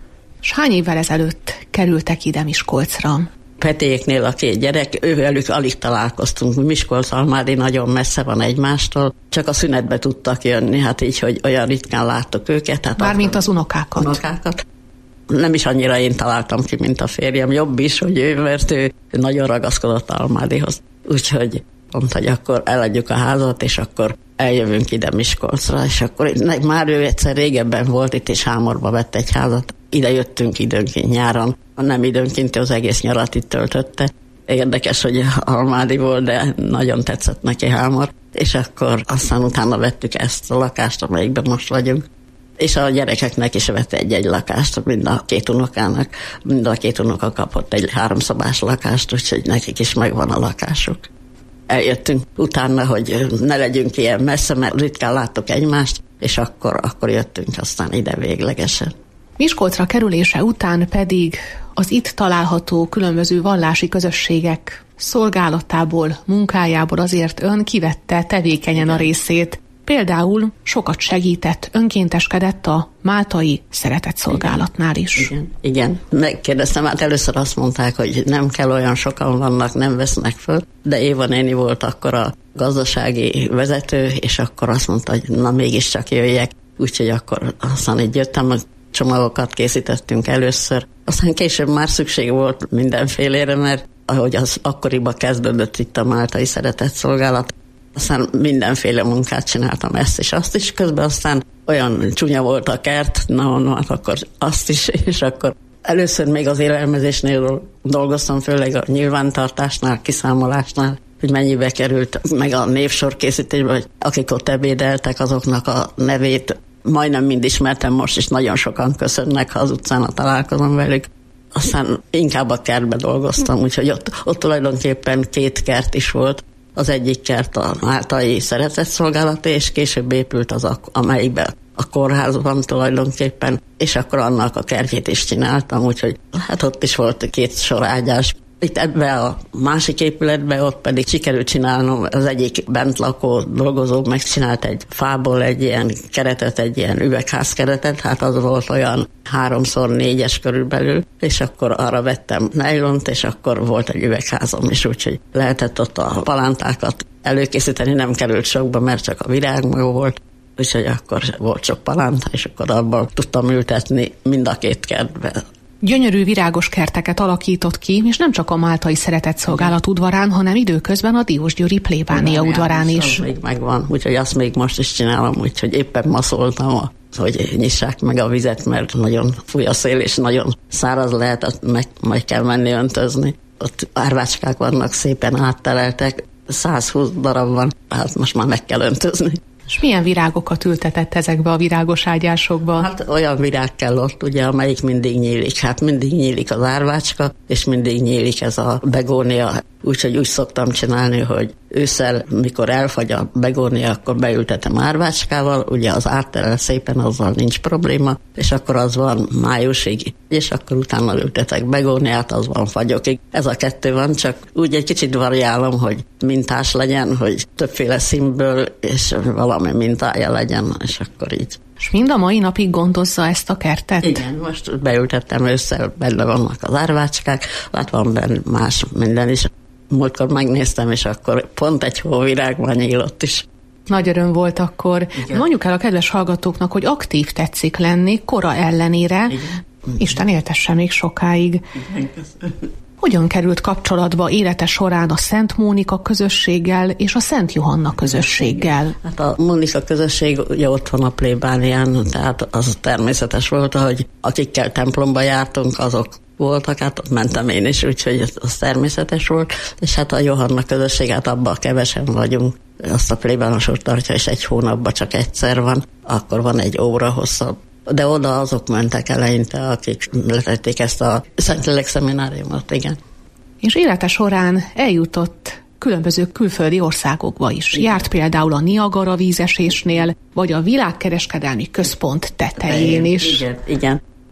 És hány évvel ezelőtt kerültek ide Miskolcra? Petéknél a két gyerek, ővelük alig találkoztunk. Miskolc-Almádi nagyon messze van egymástól, csak a szünetbe tudtak jönni, hát így, hogy olyan ritkán láttuk őket. Hát mármint az unokákat. unokákat. Nem is annyira én találtam ki, mint a férjem. Jobb is, hogy ő, mert ő nagyon ragaszkodott Almádihoz. Úgyhogy mondta, hogy akkor eladjuk a házat, és akkor eljövünk ide Miskolcra, és akkor már ő egyszer régebben volt itt, és Hámorba vett egy házat. Ide jöttünk időnként nyáron, nem időnként, az egész nyarat itt töltötte. Érdekes, hogy Almádi volt, de nagyon tetszett neki Hámor, és akkor aztán utána vettük ezt a lakást, amelyikben most vagyunk. És a gyerekeknek is vett egy-egy lakást, mind a két unokának, mind a két unoka kapott egy háromszobás lakást, úgyhogy nekik is megvan a lakásuk. Eljöttünk utána, hogy ne legyünk ilyen messze, mert ritkán láttuk egymást, és akkor, akkor jöttünk aztán ide véglegesen. Miskolcra kerülése után pedig az itt található különböző vallási közösségek szolgálatából, munkájából azért ön kivette tevékenyen a részét. Például sokat segített, önkénteskedett a máltai szeretetszolgálatnál is. Igen, igen. Megkérdeztem, hát először azt mondták, hogy nem kell, olyan sokan vannak, nem vesznek föl, de Éva néni volt akkor a gazdasági vezető, és akkor azt mondta, hogy na mégiscsak jöjjek, úgyhogy akkor aztán így jöttem, csomagokat készítettünk először. Aztán később már szükség volt mindenfélére, mert ahogy az akkoriban kezdődött itt a máltai szeretetszolgálat, aztán mindenféle munkát csináltam, ezt is, azt is, közben aztán olyan csúnya volt a kert, na, na akkor azt is, és akkor először még az élelmezésnél dolgoztam, főleg a nyilvántartásnál, kiszámolásnál, hogy mennyibe került, meg a névsor készítésben, hogy akik ott ebédeltek, azoknak a nevét majdnem mind ismertem, most is nagyon sokan köszönnek, ha az utcán találkozom velük. Aztán inkább a kertbe dolgoztam, úgyhogy ott, ott tulajdonképpen két kert is volt. Az egyik kert a máltai szeretetszolgálat, és később épült az, a, amelyikben a kórház van tulajdonképpen, és akkor annak a kertjét is csináltam, úgyhogy hát ott is volt két sor ágyás. Itt ebbe a másik épületbe ott pedig sikerült csinálnom, az egyik bent lakó dolgozó megcsinált egy fából egy ilyen keretet, egy ilyen üvegházkeretet, hát az volt olyan háromszor négyes körülbelül, és akkor arra vettem nejlont, és akkor volt egy üvegházam is, úgyhogy lehetett ott a palántákat előkészíteni, nem került sokba, mert csak a virágmaga volt, úgyhogy akkor volt sok palánta, és akkor abban tudtam ültetni mind a két kertbe. Gyönyörű virágos kerteket alakított ki, és nem csak a máltai szeretetszolgálat udvarán, hanem időközben a Diósgyőri plébánia udvarán is. Az még megvan, úgyhogy azt még most is csinálom, úgyhogy éppen ma szóltam, hogy nyissák meg a vizet, mert nagyon fúj a szél, és nagyon száraz lehet, meg, meg kell menni öntözni. Ott árvácskák vannak, szépen átteleltek, százhúsz darab van, hát most már meg kell öntözni. És milyen virágokat ültetett ezekbe a virágos ágyásokba? Hát olyan virág kell ott, ugye, amelyik mindig nyílik. Hát mindig nyílik az árvácska, és mindig nyílik ez a begónia. Úgyhogy úgy szoktam csinálni, hogy ősszel, mikor elfagy a begónia, akkor beültetem árvácskával, ugye az átterel szépen, azzal nincs probléma, és akkor az van májusig, és akkor utána ültetek begóniát, az van fagyokig. Ez a kettő van, csak úgy egy kicsit variálom, hogy mintás legyen, hogy többféle színből, és valami mintája legyen, és akkor így. És mind a mai napig gondozza ezt a kertet? Igen, most beültettem ősszel, benne vannak az árvácskák, hát van benne más minden is. Múltkor megnéztem, és akkor pont egy hóvirágban nyílott is. Nagy öröm volt akkor. Igen. Mondjuk el a kedves hallgatóknak, hogy aktív tetszik lenni, kora ellenére. Igen. Isten éltesse még sokáig. Igen. Hogyan került kapcsolatba élete során a Szent Mónika közösséggel és a Szent Johanna közösséggel? Hát a Mónika közösség ugye ott van a plébánián, tehát az természetes volt, hogy akikkel templomba jártunk, azok voltak, hát ott mentem én is, úgyhogy az természetes volt, és hát a Johanna közösség, hát abban kevesen vagyunk. Azt a plébánosok tartja, és egy hónapban csak egyszer van, akkor van egy óra hosszabb. De oda azok mentek eleinte, akik letették ezt a Szentlélek szemináriumot, igen. És élete során eljutott különböző külföldi országokba is. Igen. Járt például a Niagara vízesésnél, vagy a Világkereskedelmi Központ tetején is. Igen, igen.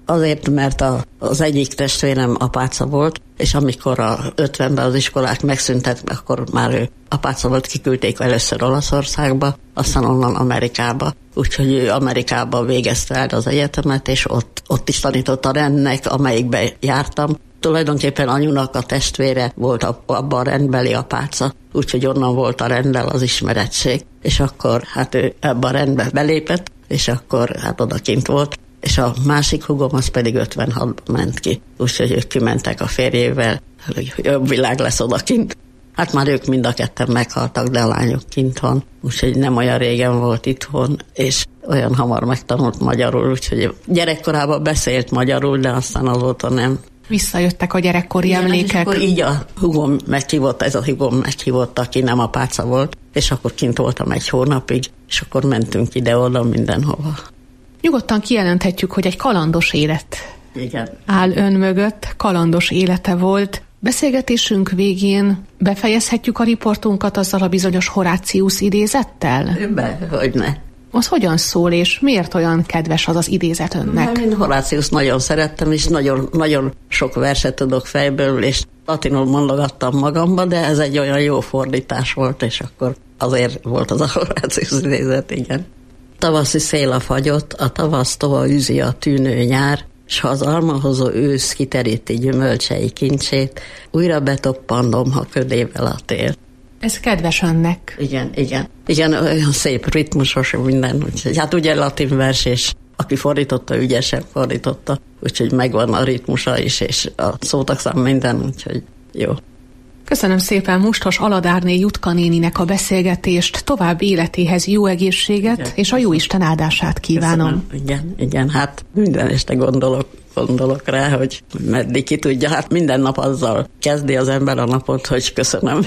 azért, mert a, az egyik testvérem apáca volt, és amikor a ötvenben az iskolák megszüntek, akkor már ő apáca volt, kiküldték először Olaszországba, aztán onnan Amerikába. Úgyhogy ő Amerikába végezte el az egyetemet, és ott, ott is tanított a rendnek, amelyikbe jártam. Tulajdonképpen anyunak a testvére volt abban a rendbeli apáca, úgyhogy onnan volt a renddel az ismeretség. És akkor hát ő ebbe a rendbe belépett, és akkor hát odakint volt. És a másik húgom az pedig ötvenhatban ment ki. Úgyhogy ők kimentek a férjével, hogy jobb világ lesz odakint. Hát már ők mind a ketten meghaltak, de a lányok kint van. Úgyhogy nem olyan régen volt itthon, és olyan hamar megtanult magyarul, úgyhogy gyerekkorában beszélt magyarul, de aztán azóta nem. Visszajöttek a gyerekkori igen, emlékek. És akkor így a húgom meghívott, ez a húgom meghívott, aki nem apáca volt, és akkor kint voltam egy hónapig, és akkor mentünk ide-oda mindenhova. Nyugodtan kijelenthetjük, hogy egy kalandos élet igen. áll ön mögött, kalandos élete volt. Beszélgetésünk végén befejezhetjük a riportunkat azzal a bizonyos Horáciusz idézettel? Be, hogyne. Az hogyan szól, és miért olyan kedves az az idézet önnek? Én Horáciusz nagyon szerettem, és nagyon, nagyon sok verset tudok fejből, és latinul mondogattam magamba, de ez egy olyan jó fordítás volt, és akkor azért volt az a Horáciusz idézet, igen. Tavaszi szél a fagyott, a tavasz tova űzi a tűnő nyár, s ha az almahozó ősz kiteríti gyümölcsei kincsét, újra betoppannom, ha ködével a tél. Ez kedves önnek. Igen, igen. Igen, olyan szép, ritmusos minden. Úgyhogy, hát ugye latin vers, és aki fordította, ügyesen fordította, úgyhogy megvan a ritmusa is, és a szótagszám minden, úgyhogy jó. Köszönöm szépen Mustos Aladárné Jutka néninek a beszélgetést, tovább életéhez jó egészséget, igen, és a Jóisten áldását kívánom. Köszönöm. Igen, igen, hát minden este gondolok, gondolok rá, hogy meddig ki tudja, hát minden nap azzal kezdi az ember a napot, hogy köszönöm.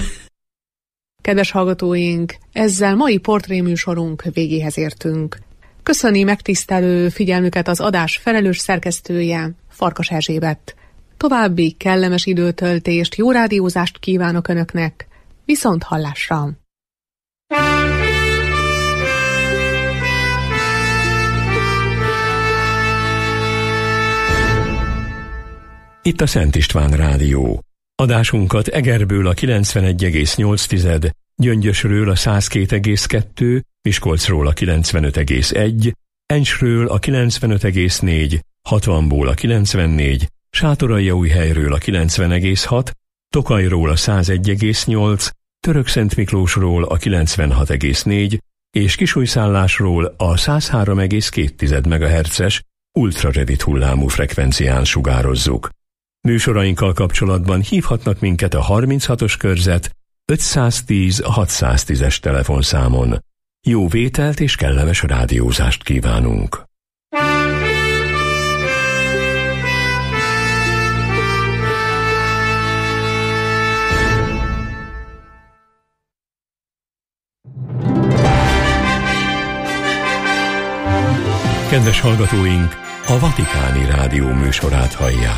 Kedves hallgatóink, ezzel mai portréműsorunk végéhez értünk. Köszöni megtisztelő figyelmüket az adás felelős szerkesztője, Farkas Erzsébet. További kellemes időtöltést, jó rádiózást kívánok Önöknek, viszont hallásra! Itt a Szent István Rádió. Adásunkat Egerből a kilencvenegy egész nyolc, Gyöngyösről a száz két egész kettő, Miskolcról a kilencvenöt egész egy, Encsről a kilencvenöt egész négy, hatvanból a kilencvennégy, Sátoraljaújhelyről a kilencven egész hat, Tokajról a száz egy egész nyolc, Törökszentmiklósról a kilencvenhat egész négy és Kisújszállásról a száz három egész két megahertzes ultrarövid hullámú frekvencián sugározzuk. Műsorainkkal kapcsolatban hívhatnak minket a harminchatos körzet ötszáztíz hatszáztízes telefonszámon. Jó vételt és kellemes rádiózást kívánunk! Kedves hallgatóink, a Vatikáni Rádió műsorát hallják.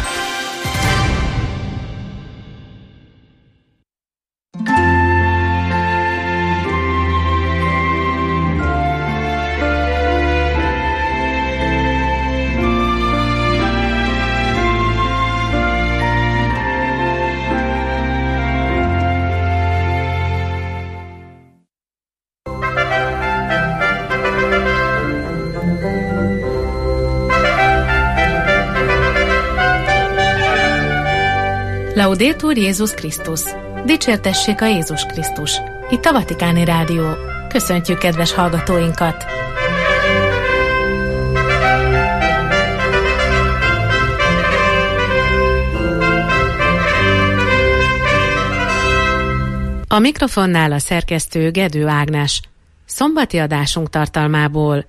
Laudetur Jézus Krisztus! Dicsértessék a Jézus Krisztus! Itt a Vatikáni Rádió. Köszöntjük kedves hallgatóinkat! A mikrofonnál a szerkesztő Gedő Ágnes. Szombati adásunk tartalmából.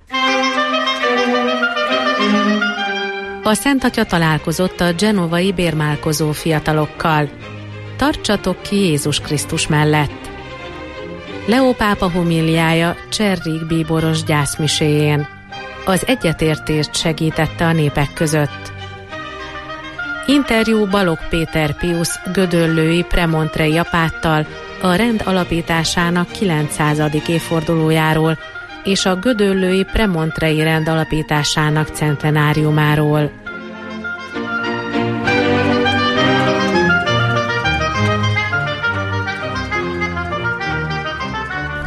A Szent Atya találkozott a genovai bérmálkozó fiatalokkal. Tartsatok ki Jézus Krisztus mellett. Leó pápa homíliája Cserrig bíboros gyászmiséjén. Az egyetértést segítette a népek között. Interjú Balogh Péter Piusz gödöllői premontrei apáttal a rend alapításának kilencszázadik évfordulójáról és a gödöllői premontrei rend alapításának centenáriumáról.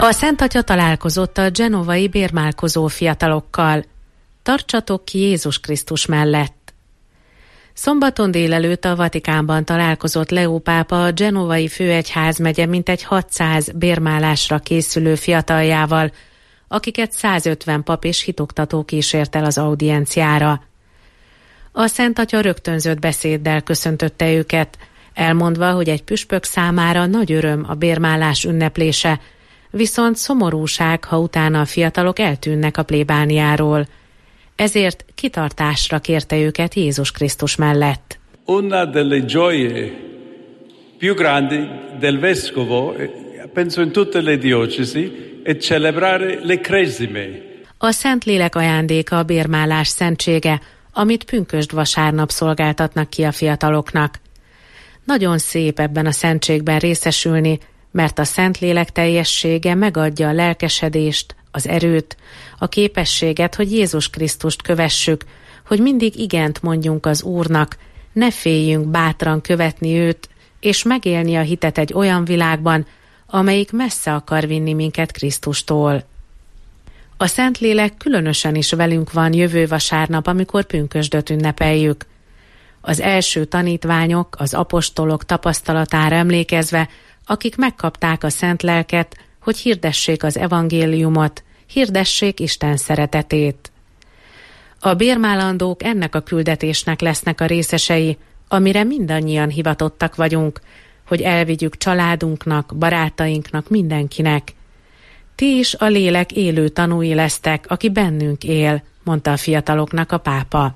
A Szent Atya találkozott a genovai bérmálkozó fiatalokkal. Tartsatok ki Jézus Krisztus mellett. Szombaton délelőtt a Vatikánban találkozott Leó pápa a genovai főegyházmegye mintegy hatszáz bérmálásra készülő fiataljával, akiket százötven pap és hitoktató kísért el az audienciára. A Szent Atya rögtönzött beszéddel köszöntötte őket, elmondva, hogy egy püspök számára nagy öröm a bérmálás ünneplése, viszont szomorúság, ha utána a fiatalok eltűnnek a plébániáról. Ezért kitartásra kérte őket Jézus Krisztus mellett. Una delle gioie più grandi del vescovo, penso in tutte le diocesi, è celebrare le cresime. A Szentlélek ajándéka a bérmálás szentsége, amit pünkösd vasárnap szolgáltatnak ki a fiataloknak. Nagyon szép ebben a szentségben részesülni, mert a Szentlélek teljessége megadja a lelkesedést, az erőt, a képességet, hogy Jézus Krisztust kövessük, hogy mindig igent mondjunk az Úrnak, ne féljünk bátran követni őt, és megélni a hitet egy olyan világban, amelyik messze akar vinni minket Krisztustól. A Szentlélek különösen is velünk van jövő vasárnap, amikor pünkösdöt ünnepeljük. Az első tanítványok, az apostolok tapasztalatára emlékezve, akik megkapták a szent lelket, hogy hirdessék az evangéliumot, hirdessék Isten szeretetét. A bérmálandók ennek a küldetésnek lesznek a részesei, amire mindannyian hivatottak vagyunk, hogy elvigyük családunknak, barátainknak, mindenkinek. Ti is a lélek élő tanúi lesztek, aki bennünk él, mondta a fiataloknak a pápa.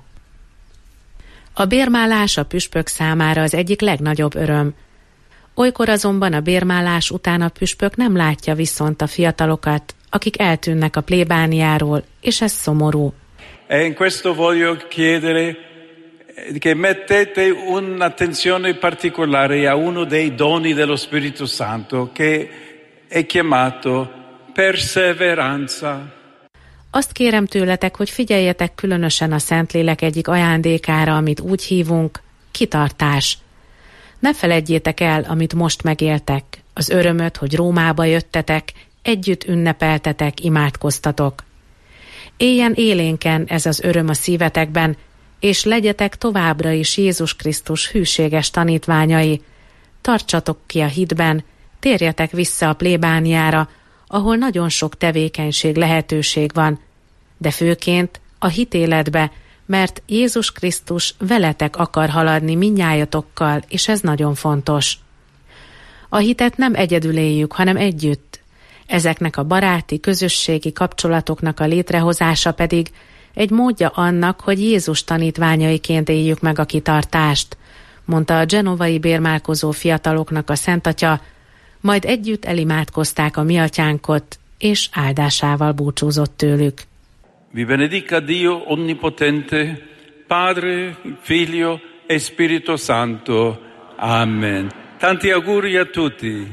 A bérmálás a püspök számára az egyik legnagyobb öröm. Olykor azonban a bérmálás után a püspök nem látja viszont a fiatalokat, akik eltűnnek a plébániáról, és ez szomorú. E in questo voglio chiedere che mettete un'attenzione particolare a uno dei doni dello Spirito Santo che è chiamato perseveranza. Azt kérem tőletek, hogy figyeljetek különösen a Szentlélek egyik ajándékára, amit úgy hívunk, kitartás. Ne feledjétek el, amit most megéltek, az örömöt, hogy Rómába jöttetek, együtt ünnepeltetek, imádkoztatok. Éljen élénken ez az öröm a szívetekben, és legyetek továbbra is Jézus Krisztus hűséges tanítványai. Tartsatok ki a hitben, térjetek vissza a plébániára, ahol nagyon sok tevékenység, lehetőség van, de főként a hitéletbe, mert Jézus Krisztus veletek akar haladni mindnyájatokkal, és ez nagyon fontos. A hitet nem egyedül éljük, hanem együtt. Ezeknek a baráti, közösségi kapcsolatoknak a létrehozása pedig egy módja annak, hogy Jézus tanítványaiként éljük meg a kitartást, mondta a genovai bérmálkozó fiataloknak a Szent Atya, majd együtt elimádkozták a mi atyánkot, és áldásával búcsúzott tőlük. Vi benedica Dio Onnipotente, Padre, Figlio e Spirito Santo. Amen. Tanti auguri a tutti.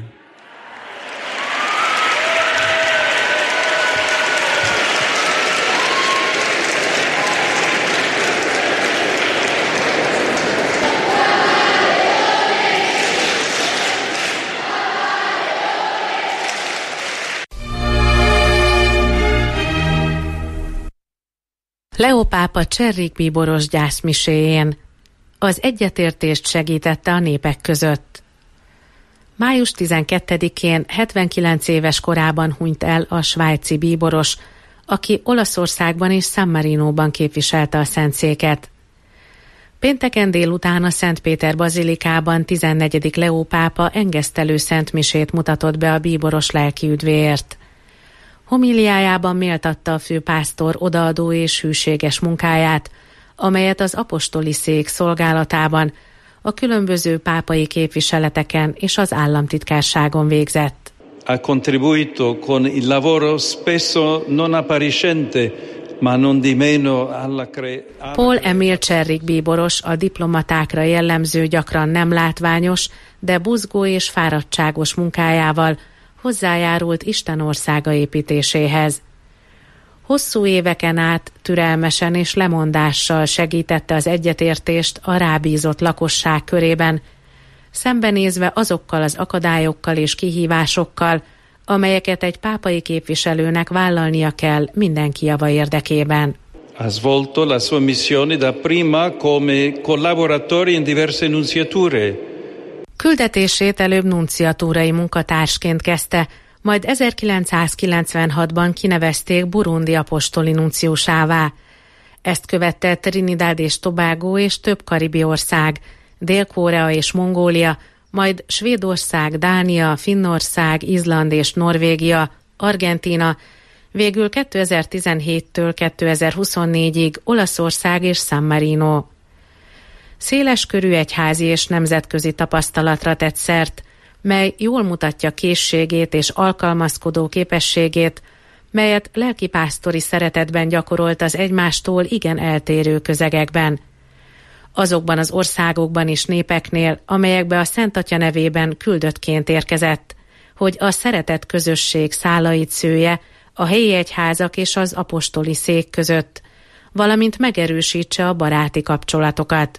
Leó pápa cserrékbíboros gyászmiséjén az egyetértést segítette a népek között. május tizenkettedikén hetvenkilenc éves korában hunyt el a svájci bíboros, aki Olaszországban és San Marinóban képviselte a Szentszéket. Pénteken délután a Szent Péter bazilikában tizennegyedik Leó pápa engesztelő szentmisét mutatott be a bíboros lelkiüdvéért. Homiliájában méltatta a főpásztor odaadó és hűséges munkáját, amelyet az apostoli szék szolgálatában, a különböző pápai képviseleteken és az államtitkárságon végzett. Ha contribuito con il lavoro spesso non appariscente, ma non di meno alla cre... Paul Emil Cserrik bíboros a diplomatákra jellemző, gyakran nem látványos, de buzgó és fáradtságos munkájával hozzájárult Isten országa építéséhez. Hosszú éveken át türelmesen és lemondással segítette az egyetértést a rábízott lakosság körében, szembenézve azokkal az akadályokkal és kihívásokkal, amelyeket egy pápai képviselőnek vállalnia kell mindenki java érdekében. Ha svolto la sua missione dapprima come collaboratore in diverse nunciature. Küldetését előbb nunciatúrai munkatársként kezdte, majd ezerkilencszázkilencvenhatban kinevezték Burundi apostoli nunciusává. Ezt követte Trinidad és Tobago és több karibi ország, Dél-Korea és Mongólia, majd Svédország, Dánia, Finnország, Izland és Norvégia, Argentína, végül kétezer-tizenhéttől kétezer-huszonnégyig Olaszország és San Marino. Széles körű egyházi és nemzetközi tapasztalatra tett szert, mely jól mutatja készségét és alkalmazkodó képességét, melyet lelkipásztori szeretetben gyakorolt az egymástól igen eltérő közegekben. Azokban az országokban és népeknél, amelyekbe a Szent Atya nevében küldöttként érkezett, hogy a szeretett közösség szálait szője a helyi egyházak és az apostoli szék között, valamint megerősítse a baráti kapcsolatokat.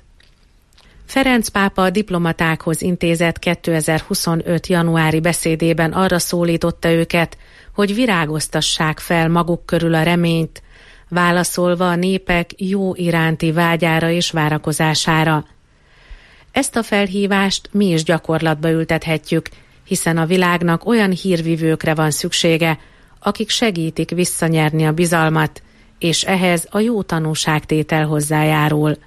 Ferenc pápa a diplomatákhoz intézett kétezer-huszonöt. januári beszédében arra szólította őket, hogy virágoztassák fel maguk körül a reményt, válaszolva a népek jó iránti vágyára és várakozására. Ezt a felhívást mi is gyakorlatba ültethetjük, hiszen a világnak olyan hírvivőkre van szüksége, akik segítik visszanyerni a bizalmat, és ehhez a jó tanúságtétel hozzájárul.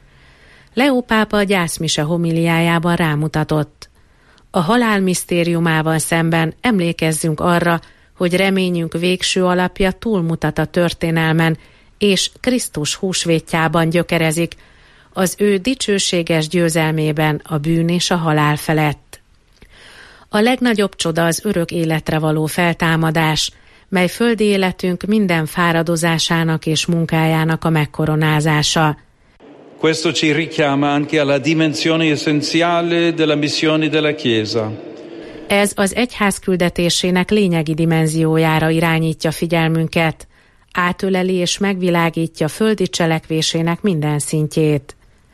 Leó pápa a gyászmise homiliájában rámutatott. A halál misztériumával szemben emlékezzünk arra, hogy reményünk végső alapja túlmutat a történelmen, és Krisztus húsvétjában gyökerezik, az ő dicsőséges győzelmében a bűn és a halál felett. A legnagyobb csoda az örök életre való feltámadás, mely földi életünk minden fáradozásának és munkájának a megkoronázása. Questo ci richiama anche alla dimensione essenziale della missione della Chiesa. Ez az egyház küldetésének lényegi dimenziójára irányítja figyelmünket, átöleli és megvilágítja földi cselekvésének minden szintjét.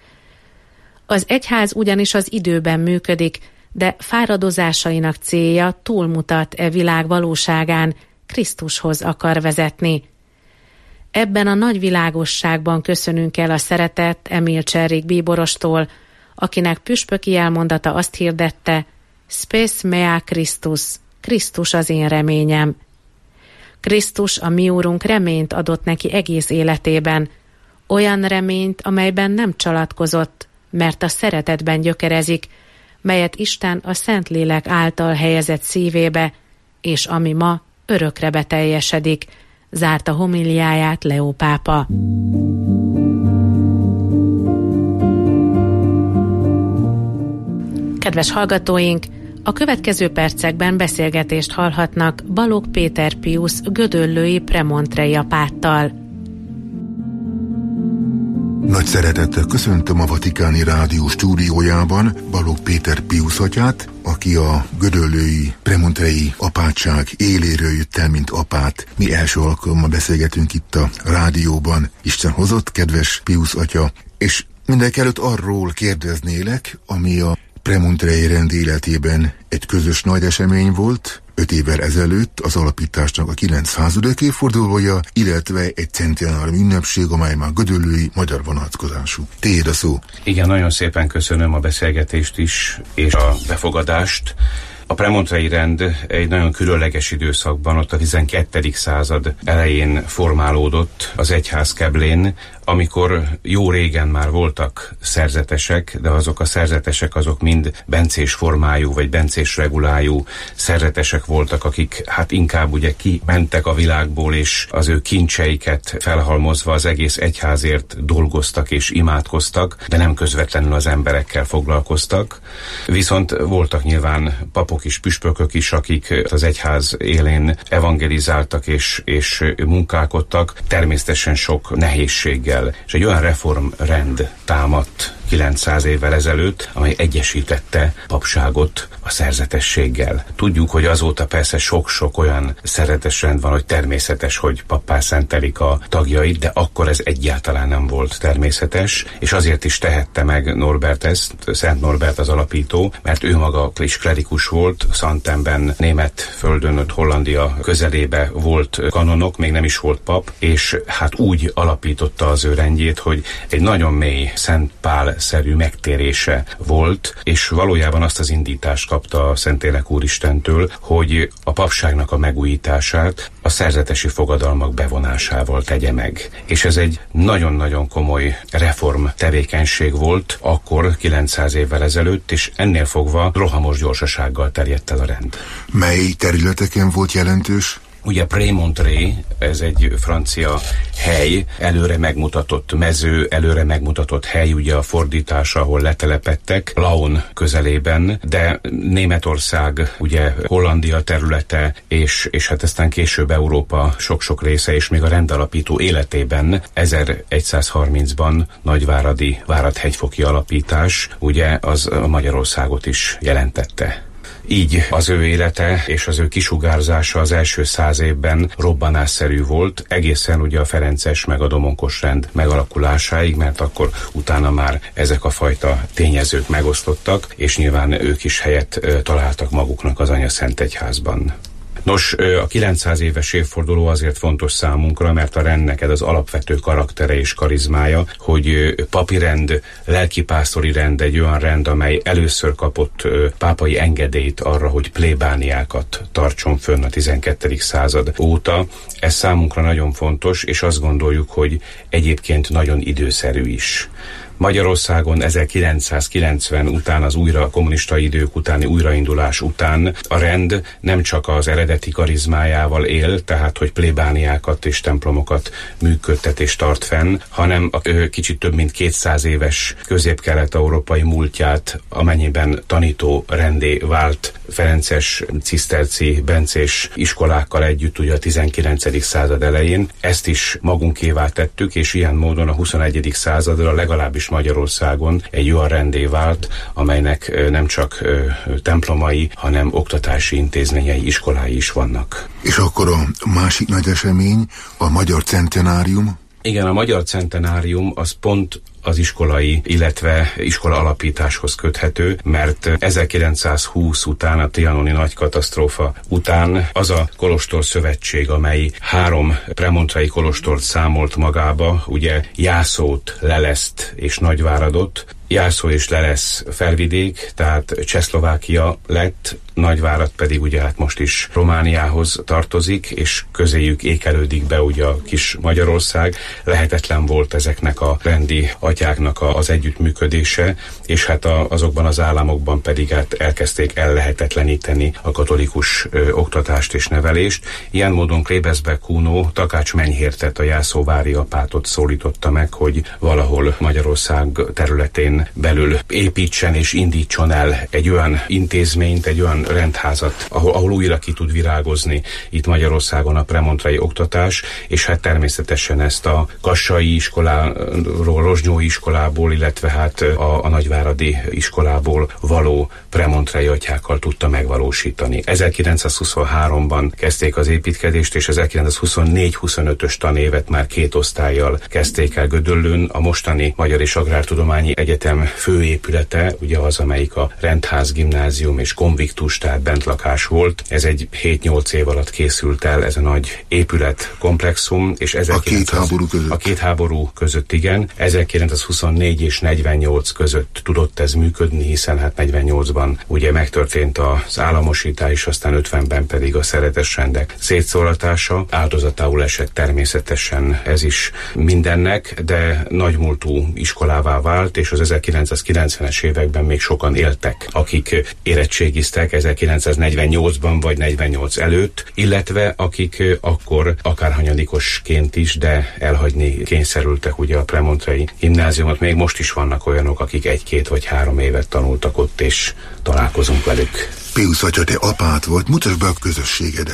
Az egyház ugyanis az időben működik, de fáradozásainak célja túlmutat e világ valóságán, Krisztushoz akar vezetni. Ebben a nagy világosságban köszönünk el a szeretett Emil Cserrik bíborostól, akinek püspöki elmondata azt hirdette: Spes mea Christus, Krisztus az én reményem. Krisztus, a mi úrunk reményt adott neki egész életében, olyan reményt, amelyben nem csalatkozott, mert a szeretetben gyökerezik, melyet Isten a Szentlélek által helyezett szívébe, és ami ma örökre beteljesedik, zárta homiliáját Leó pápa. Kedves hallgatóink, a következő percekben beszélgetést hallhatnak Balogh Péter Piusz gödöllői Premontrei apáttal. Nagy szeretettel köszöntöm a Vatikáni Rádió stúdiójában Balogh Péter Piusz atyát, aki a gödöllői Premontrei apátság éléről jött el, mint apát. Mi első alkalommal beszélgetünk itt a rádióban. Isten hozott, kedves Piusz atya, és mindenekelőtt arról kérdeznélek, ami a Premontrei rend életében egy közös nagy esemény volt, öt évvel ezelőtt az alapításnak a kilencszázadik évfordulója, illetve egy centenárium ünnepség, amely már gödöllői magyar vonatkozású. Tiéd a szó. Igen, nagyon szépen köszönöm a beszélgetést is, és a befogadást. A Premontrei rend egy nagyon különleges időszakban, ott a tizenkettedik század elején formálódott az egyház keblén, amikor jó régen már voltak szerzetesek, de azok a szerzetesek azok mind bencés formájú vagy bencés regulájú szerzetesek voltak, akik hát inkább ugye kimentek a világból, és az ő kincseiket felhalmozva az egész egyházért dolgoztak és imádkoztak, de nem közvetlenül az emberekkel foglalkoztak. Viszont voltak nyilván papok is, püspökök is, akik az egyház élén evangelizáltak és, és munkálkodtak, természetesen sok nehézséggel. És egy olyan reformrend támadt kilencszáz évvel ezelőtt, amely egyesítette papságot a szerzetességgel. Tudjuk, hogy azóta persze sok-sok olyan szeretesrend van, hogy természetes, hogy pappá szentelik a tagjait, de akkor ez egyáltalán nem volt természetes, és azért is tehette meg Norbert ezt, Szent Norbert az alapító, mert ő maga is klerikus volt, Xantenben, német földön, ott Hollandia közelébe volt kanonok, még nem is volt pap, és hát úgy alapította az ő rendjét, hogy egy nagyon mély Szent Pál-szerű megtérése volt, és valójában azt az indítást kapta a Szentlélek Úristentől, hogy a papságnak a megújítását a szerzetesi fogadalmak bevonásával tegye meg. És ez egy nagyon-nagyon komoly reform tevékenység volt akkor kilencszáz évvel ezelőtt, és ennél fogva rohamos gyorsasággal terjedt el a rend. Mely területeken volt jelentős? Ugye Prémontré, ez egy francia hely, előre megmutatott mező, előre megmutatott hely, ugye a fordítása, ahol letelepedtek, Laon közelében, de Németország, ugye Hollandia területe, és, és hát aztán később Európa sok-sok része, és még a rendalapító életében ezerszázharmincban nagyváradi Várad-hegyfoki alapítás, ugye az Magyarországot is jelentette. Így az ő élete és az ő kisugárzása az első száz évben robbanásszerű volt, egészen ugye a ferences meg a domonkos rend megalakulásáig, mert akkor utána már ezek a fajta tényezők megosztottak, és nyilván ők is helyet találtak maguknak az Anyaszentegyházban. Nos, a kilencszáz éves évforduló azért fontos számunkra, mert a rendnek ez az alapvető karaktere és karizmája, hogy papi rend, lelkipásztori rend, egy olyan rend, amely először kapott pápai engedélyt arra, hogy plébániákat tartson fönn a tizenkettedik század óta. Ez számunkra nagyon fontos, és azt gondoljuk, hogy egyébként nagyon időszerű is. Magyarországon ezerkilencszázkilencven után, az újra kommunista idők utáni újraindulás után a rend nem csak az eredeti karizmájával él, tehát hogy plébániákat és templomokat működtet és tart fenn, hanem a kicsit több mint kétszáz éves közép-kelet-európai múltját, amennyiben tanító rendé vált ferences, ciszterci, bencés iskolákkal együtt ugye a tizenkilencedik század elején. Ezt is magunkévá tettük, és ilyen módon a huszonegyedik századra legalábbis Magyarországon egy olyan rendé vált, amelynek nem csak templomai, hanem oktatási intézményei, iskolái is vannak. És akkor a másik nagy esemény, a Magyar Centenárium? Igen, a Magyar Centenárium az pont az iskolai, illetve iskola alapításhoz köthető, mert ezerkilencszázhúsz után, a trianoni nagy katasztrófa után az a kolostor szövetség, amely három premontrai kolostort számolt magába, ugye Jászót, Leleszt és Nagyváradot. Jászó és Lelesz felvidék, tehát Csehszlovákia lett, Nagyvárad pedig ugye hát most is Romániához tartozik, és közéjük ékelődik be ugye a kis Magyarország. Lehetetlen volt ezeknek a rendi atyáknak az együttműködése, és hát a, azokban az államokban pedig hát elkezdték ellehetetleníteni a katolikus ö, oktatást és nevelést. Ilyen módon Klebesberg Kuno Takács Menyhértet, a jászóvári apátot szólította meg, hogy valahol Magyarország területén belül építsen és indítson el egy olyan intézményt, egy olyan rendházat, ahol, ahol újra ki tud virágozni itt Magyarországon a premontrai oktatás, és hát természetesen ezt a kassai iskoláról, rozsnyói iskolából, illetve hát a, a nagyváradi iskolából való premontrai atyákkal tudta megvalósítani. ezerkilencszázhuszonháromban kezdték az építkezést, és ezerkilencszázhuszonnégy-huszonötös tanévet már két osztállyal kezdték el Gödöllőn. A mostani Magyar és Agrártudományi Egyetem főépülete, ugye az, amelyik a Rendház, Gimnázium és Konviktus, tehát bentlakás volt. Ez egy hét-nyolc év alatt készült el, ez a nagy épület komplexum, és a két háború között. A két háború között, igen. ezerkilencszázhuszonnégy és negyvennyolc között tudott ez működni, hiszen hát negyvennyolcban ugye megtörtént az államosítás, aztán ötvenben pedig a szeretesrendek szétszóratása. Áldozatául esett természetesen ez is mindennek, de nagymúltú iskolává vált, és az ezerkilencszázkilencvenes években még sokan éltek, akik érettségiztek ezerkilencszáznegyvennyolcban vagy negyvennyolc előtt, illetve akik akkor akárhanyadikosként is, de elhagyni kényszerültek ugye a premontrai gimnáziumot. Még most is vannak olyanok, akik egy-két vagy három évet tanultak ott, és találkozunk velük. Piusz atya, te apát volt, mutasd be a közösségedet.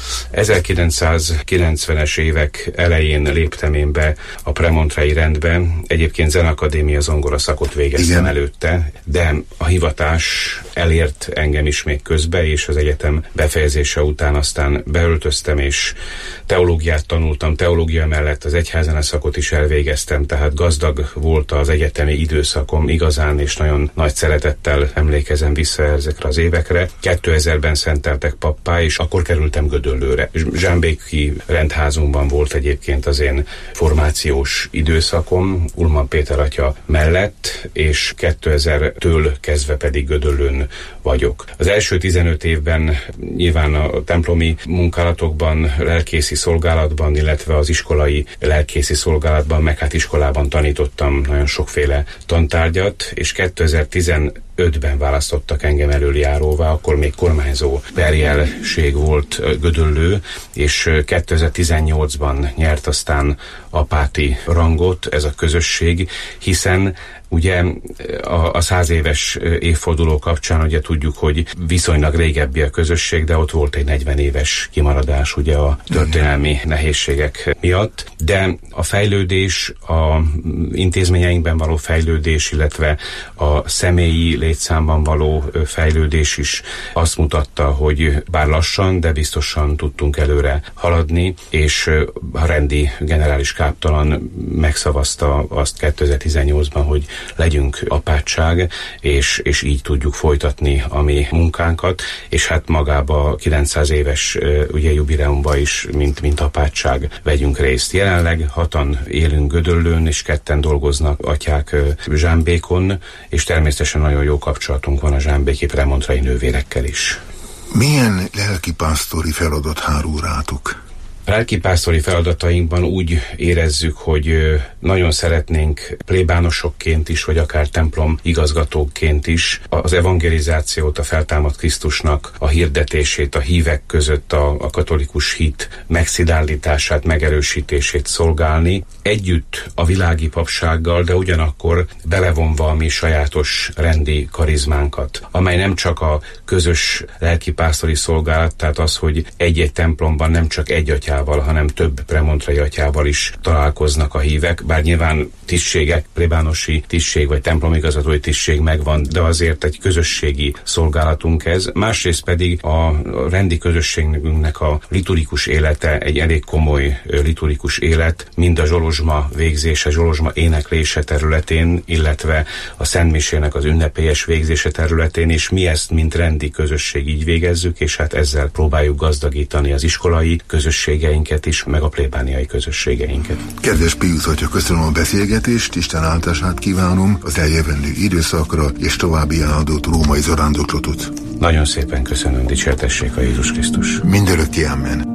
ezerkilencszázkilencvenes évek elején léptem én be a premontrei rendbe. Egyébként zenakadémia zongora szakot végeztem Igen. előtte, de a hivatás elért engem is még közbe, és az egyetem befejezése után aztán beöltöztem, és teológiát tanultam. Teológia mellett az egyházzene szakot is elvégeztem, tehát gazdag volt az egyetemi időszakom igazán, és nagyon nagy szeretettel emlékezem vissza ezekre az évekre. kétezerben szenteltek pappá, és akkor kerültem Gödöllőre. Zsámbéki rendházunkban volt egyébként az én formációs időszakom, Ulman Péter atya mellett, és kétezertől kezdve pedig Gödöllőn vagyok. Az első tizenöt évben nyilván a templomi munkálatokban, lelkészi szolgálatban, illetve az iskolai lelkészi szolgálatban, meg hát iskolában tanítottam nagyon sokféle tantárgyat, és kétezer-tizenötben választottak engem elöljáróvá, akkor még kormányzó perjelség volt Gödöllő, és kétezer-tizennyolcban nyert aztán apáti rangot ez a közösség, hiszen ugye a, a száz éves évforduló kapcsán ugye tudjuk, hogy viszonylag régebbi a közösség, de ott volt egy negyven éves kimaradás ugye a történelmi nehézségek miatt, de a fejlődés, a intézményeinkben való fejlődés, illetve a személyi létszámban való fejlődés is azt mutatta, hogy bár lassan, de biztosan tudtunk előre haladni, és a rendi generális káptalan megszavazta azt kétezer-tizennyolcban, hogy legyünk apátság, és, és így tudjuk folytatni a mi munkánkat, és hát magába a kilencszáz éves ugye, jubileumban is, mint, mint apátság vegyünk részt. Jelenleg hatan élünk Gödöllőn, és ketten dolgoznak atyák Zsámbékon, és természetesen nagyon jó kapcsolatunk van a zsámbéki premontrai nővérekkel is. Milyen lelkipásztori feladat hárul rátok? A lelkipásztori feladatainkban úgy érezzük, hogy nagyon szeretnénk plébánosokként is, vagy akár templom igazgatóként is az evangelizációt, a feltámadt Krisztusnak a hirdetését, a hívek között a, a katolikus hit megszilárdítását, megerősítését szolgálni, együtt a világi papsággal, de ugyanakkor belevonva a mi sajátos rendi karizmánkat, amely nem csak a közös lelkipásztori szolgálat, tehát az, hogy egy-egy templomban nem csak egy atyával, hanem több premontrai atyával is találkoznak a hívek, bár nyilván tisztségek, plébánosi tisztség vagy templomigazgatói tisztség megvan, de azért egy közösségi szolgálatunk ez. Másrészt pedig a rendi közösségünknek a liturgikus élete egy elég komoly liturgikus élet, mind a zsolozsma végzése, zsolozsma éneklése területén, illetve a szentmisének az ünnepélyes végzése területén, és mi ezt, mint rendi közösség így végezzük, és hát ezzel próbáljuk gazdagítani az iskolai közösségeinket is, meg a plébániai közösségeinket. Kedves Piusz atya, köszönöm a beszélgetést, Isten áldását kívánom az eljövendő időszakra, és további áldott római zarándoklatot. Nagyon szépen köszönöm, dicsértessék a Jézus Krisztus. Mindörökké, amen.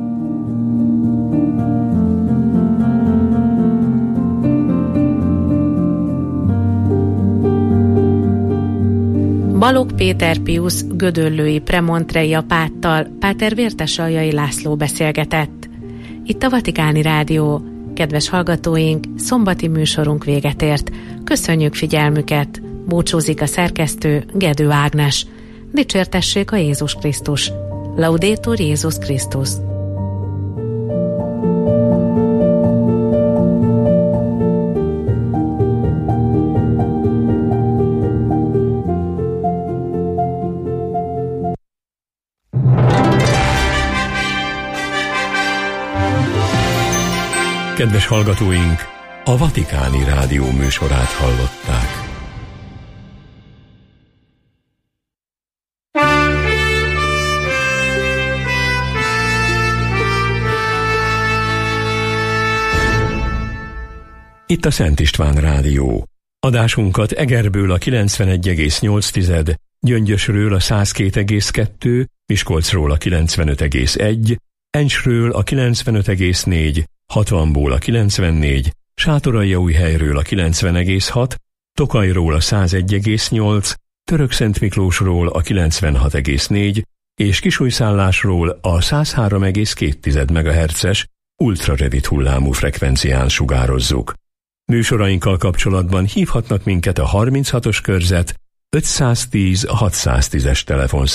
Balogh Péter Piusz gödöllői premontrei apáttal páter Vértesaljai László beszélgetett. Itt a Vatikáni Rádió. Kedves hallgatóink, szombati műsorunk véget ért. Köszönjük figyelmüket. Búcsúzik a szerkesztő, Gedő Ágnes. Dicsértessék a Jézus Krisztus. Laudetur Jézus Krisztus. Kedves hallgatóink, a Vatikáni Rádió műsorát hallották. Itt a Szent István Rádió. Adásunkat Egerből a kilencvenegy egész nyolc, Gyöngyösről a száz két egész kettő, Miskolcról a kilencvenöt egész egy, Encsről a kilencvenöt egész négy, hatvanból a kilencvennégy, Sátoraljaújhelyről a kilencven egész hat, Tokajról a száz egy egész nyolc, Törökszentmiklósról a kilencvenhat egész négy és Kisújszállásról a száz három egész két megahertzes ultrarövid hullámú frekvencián sugározzuk. Műsorainkkal kapcsolatban hívhatnak minket a harminchatos körzet ötszáztíz hatszáztízes telefonszámon.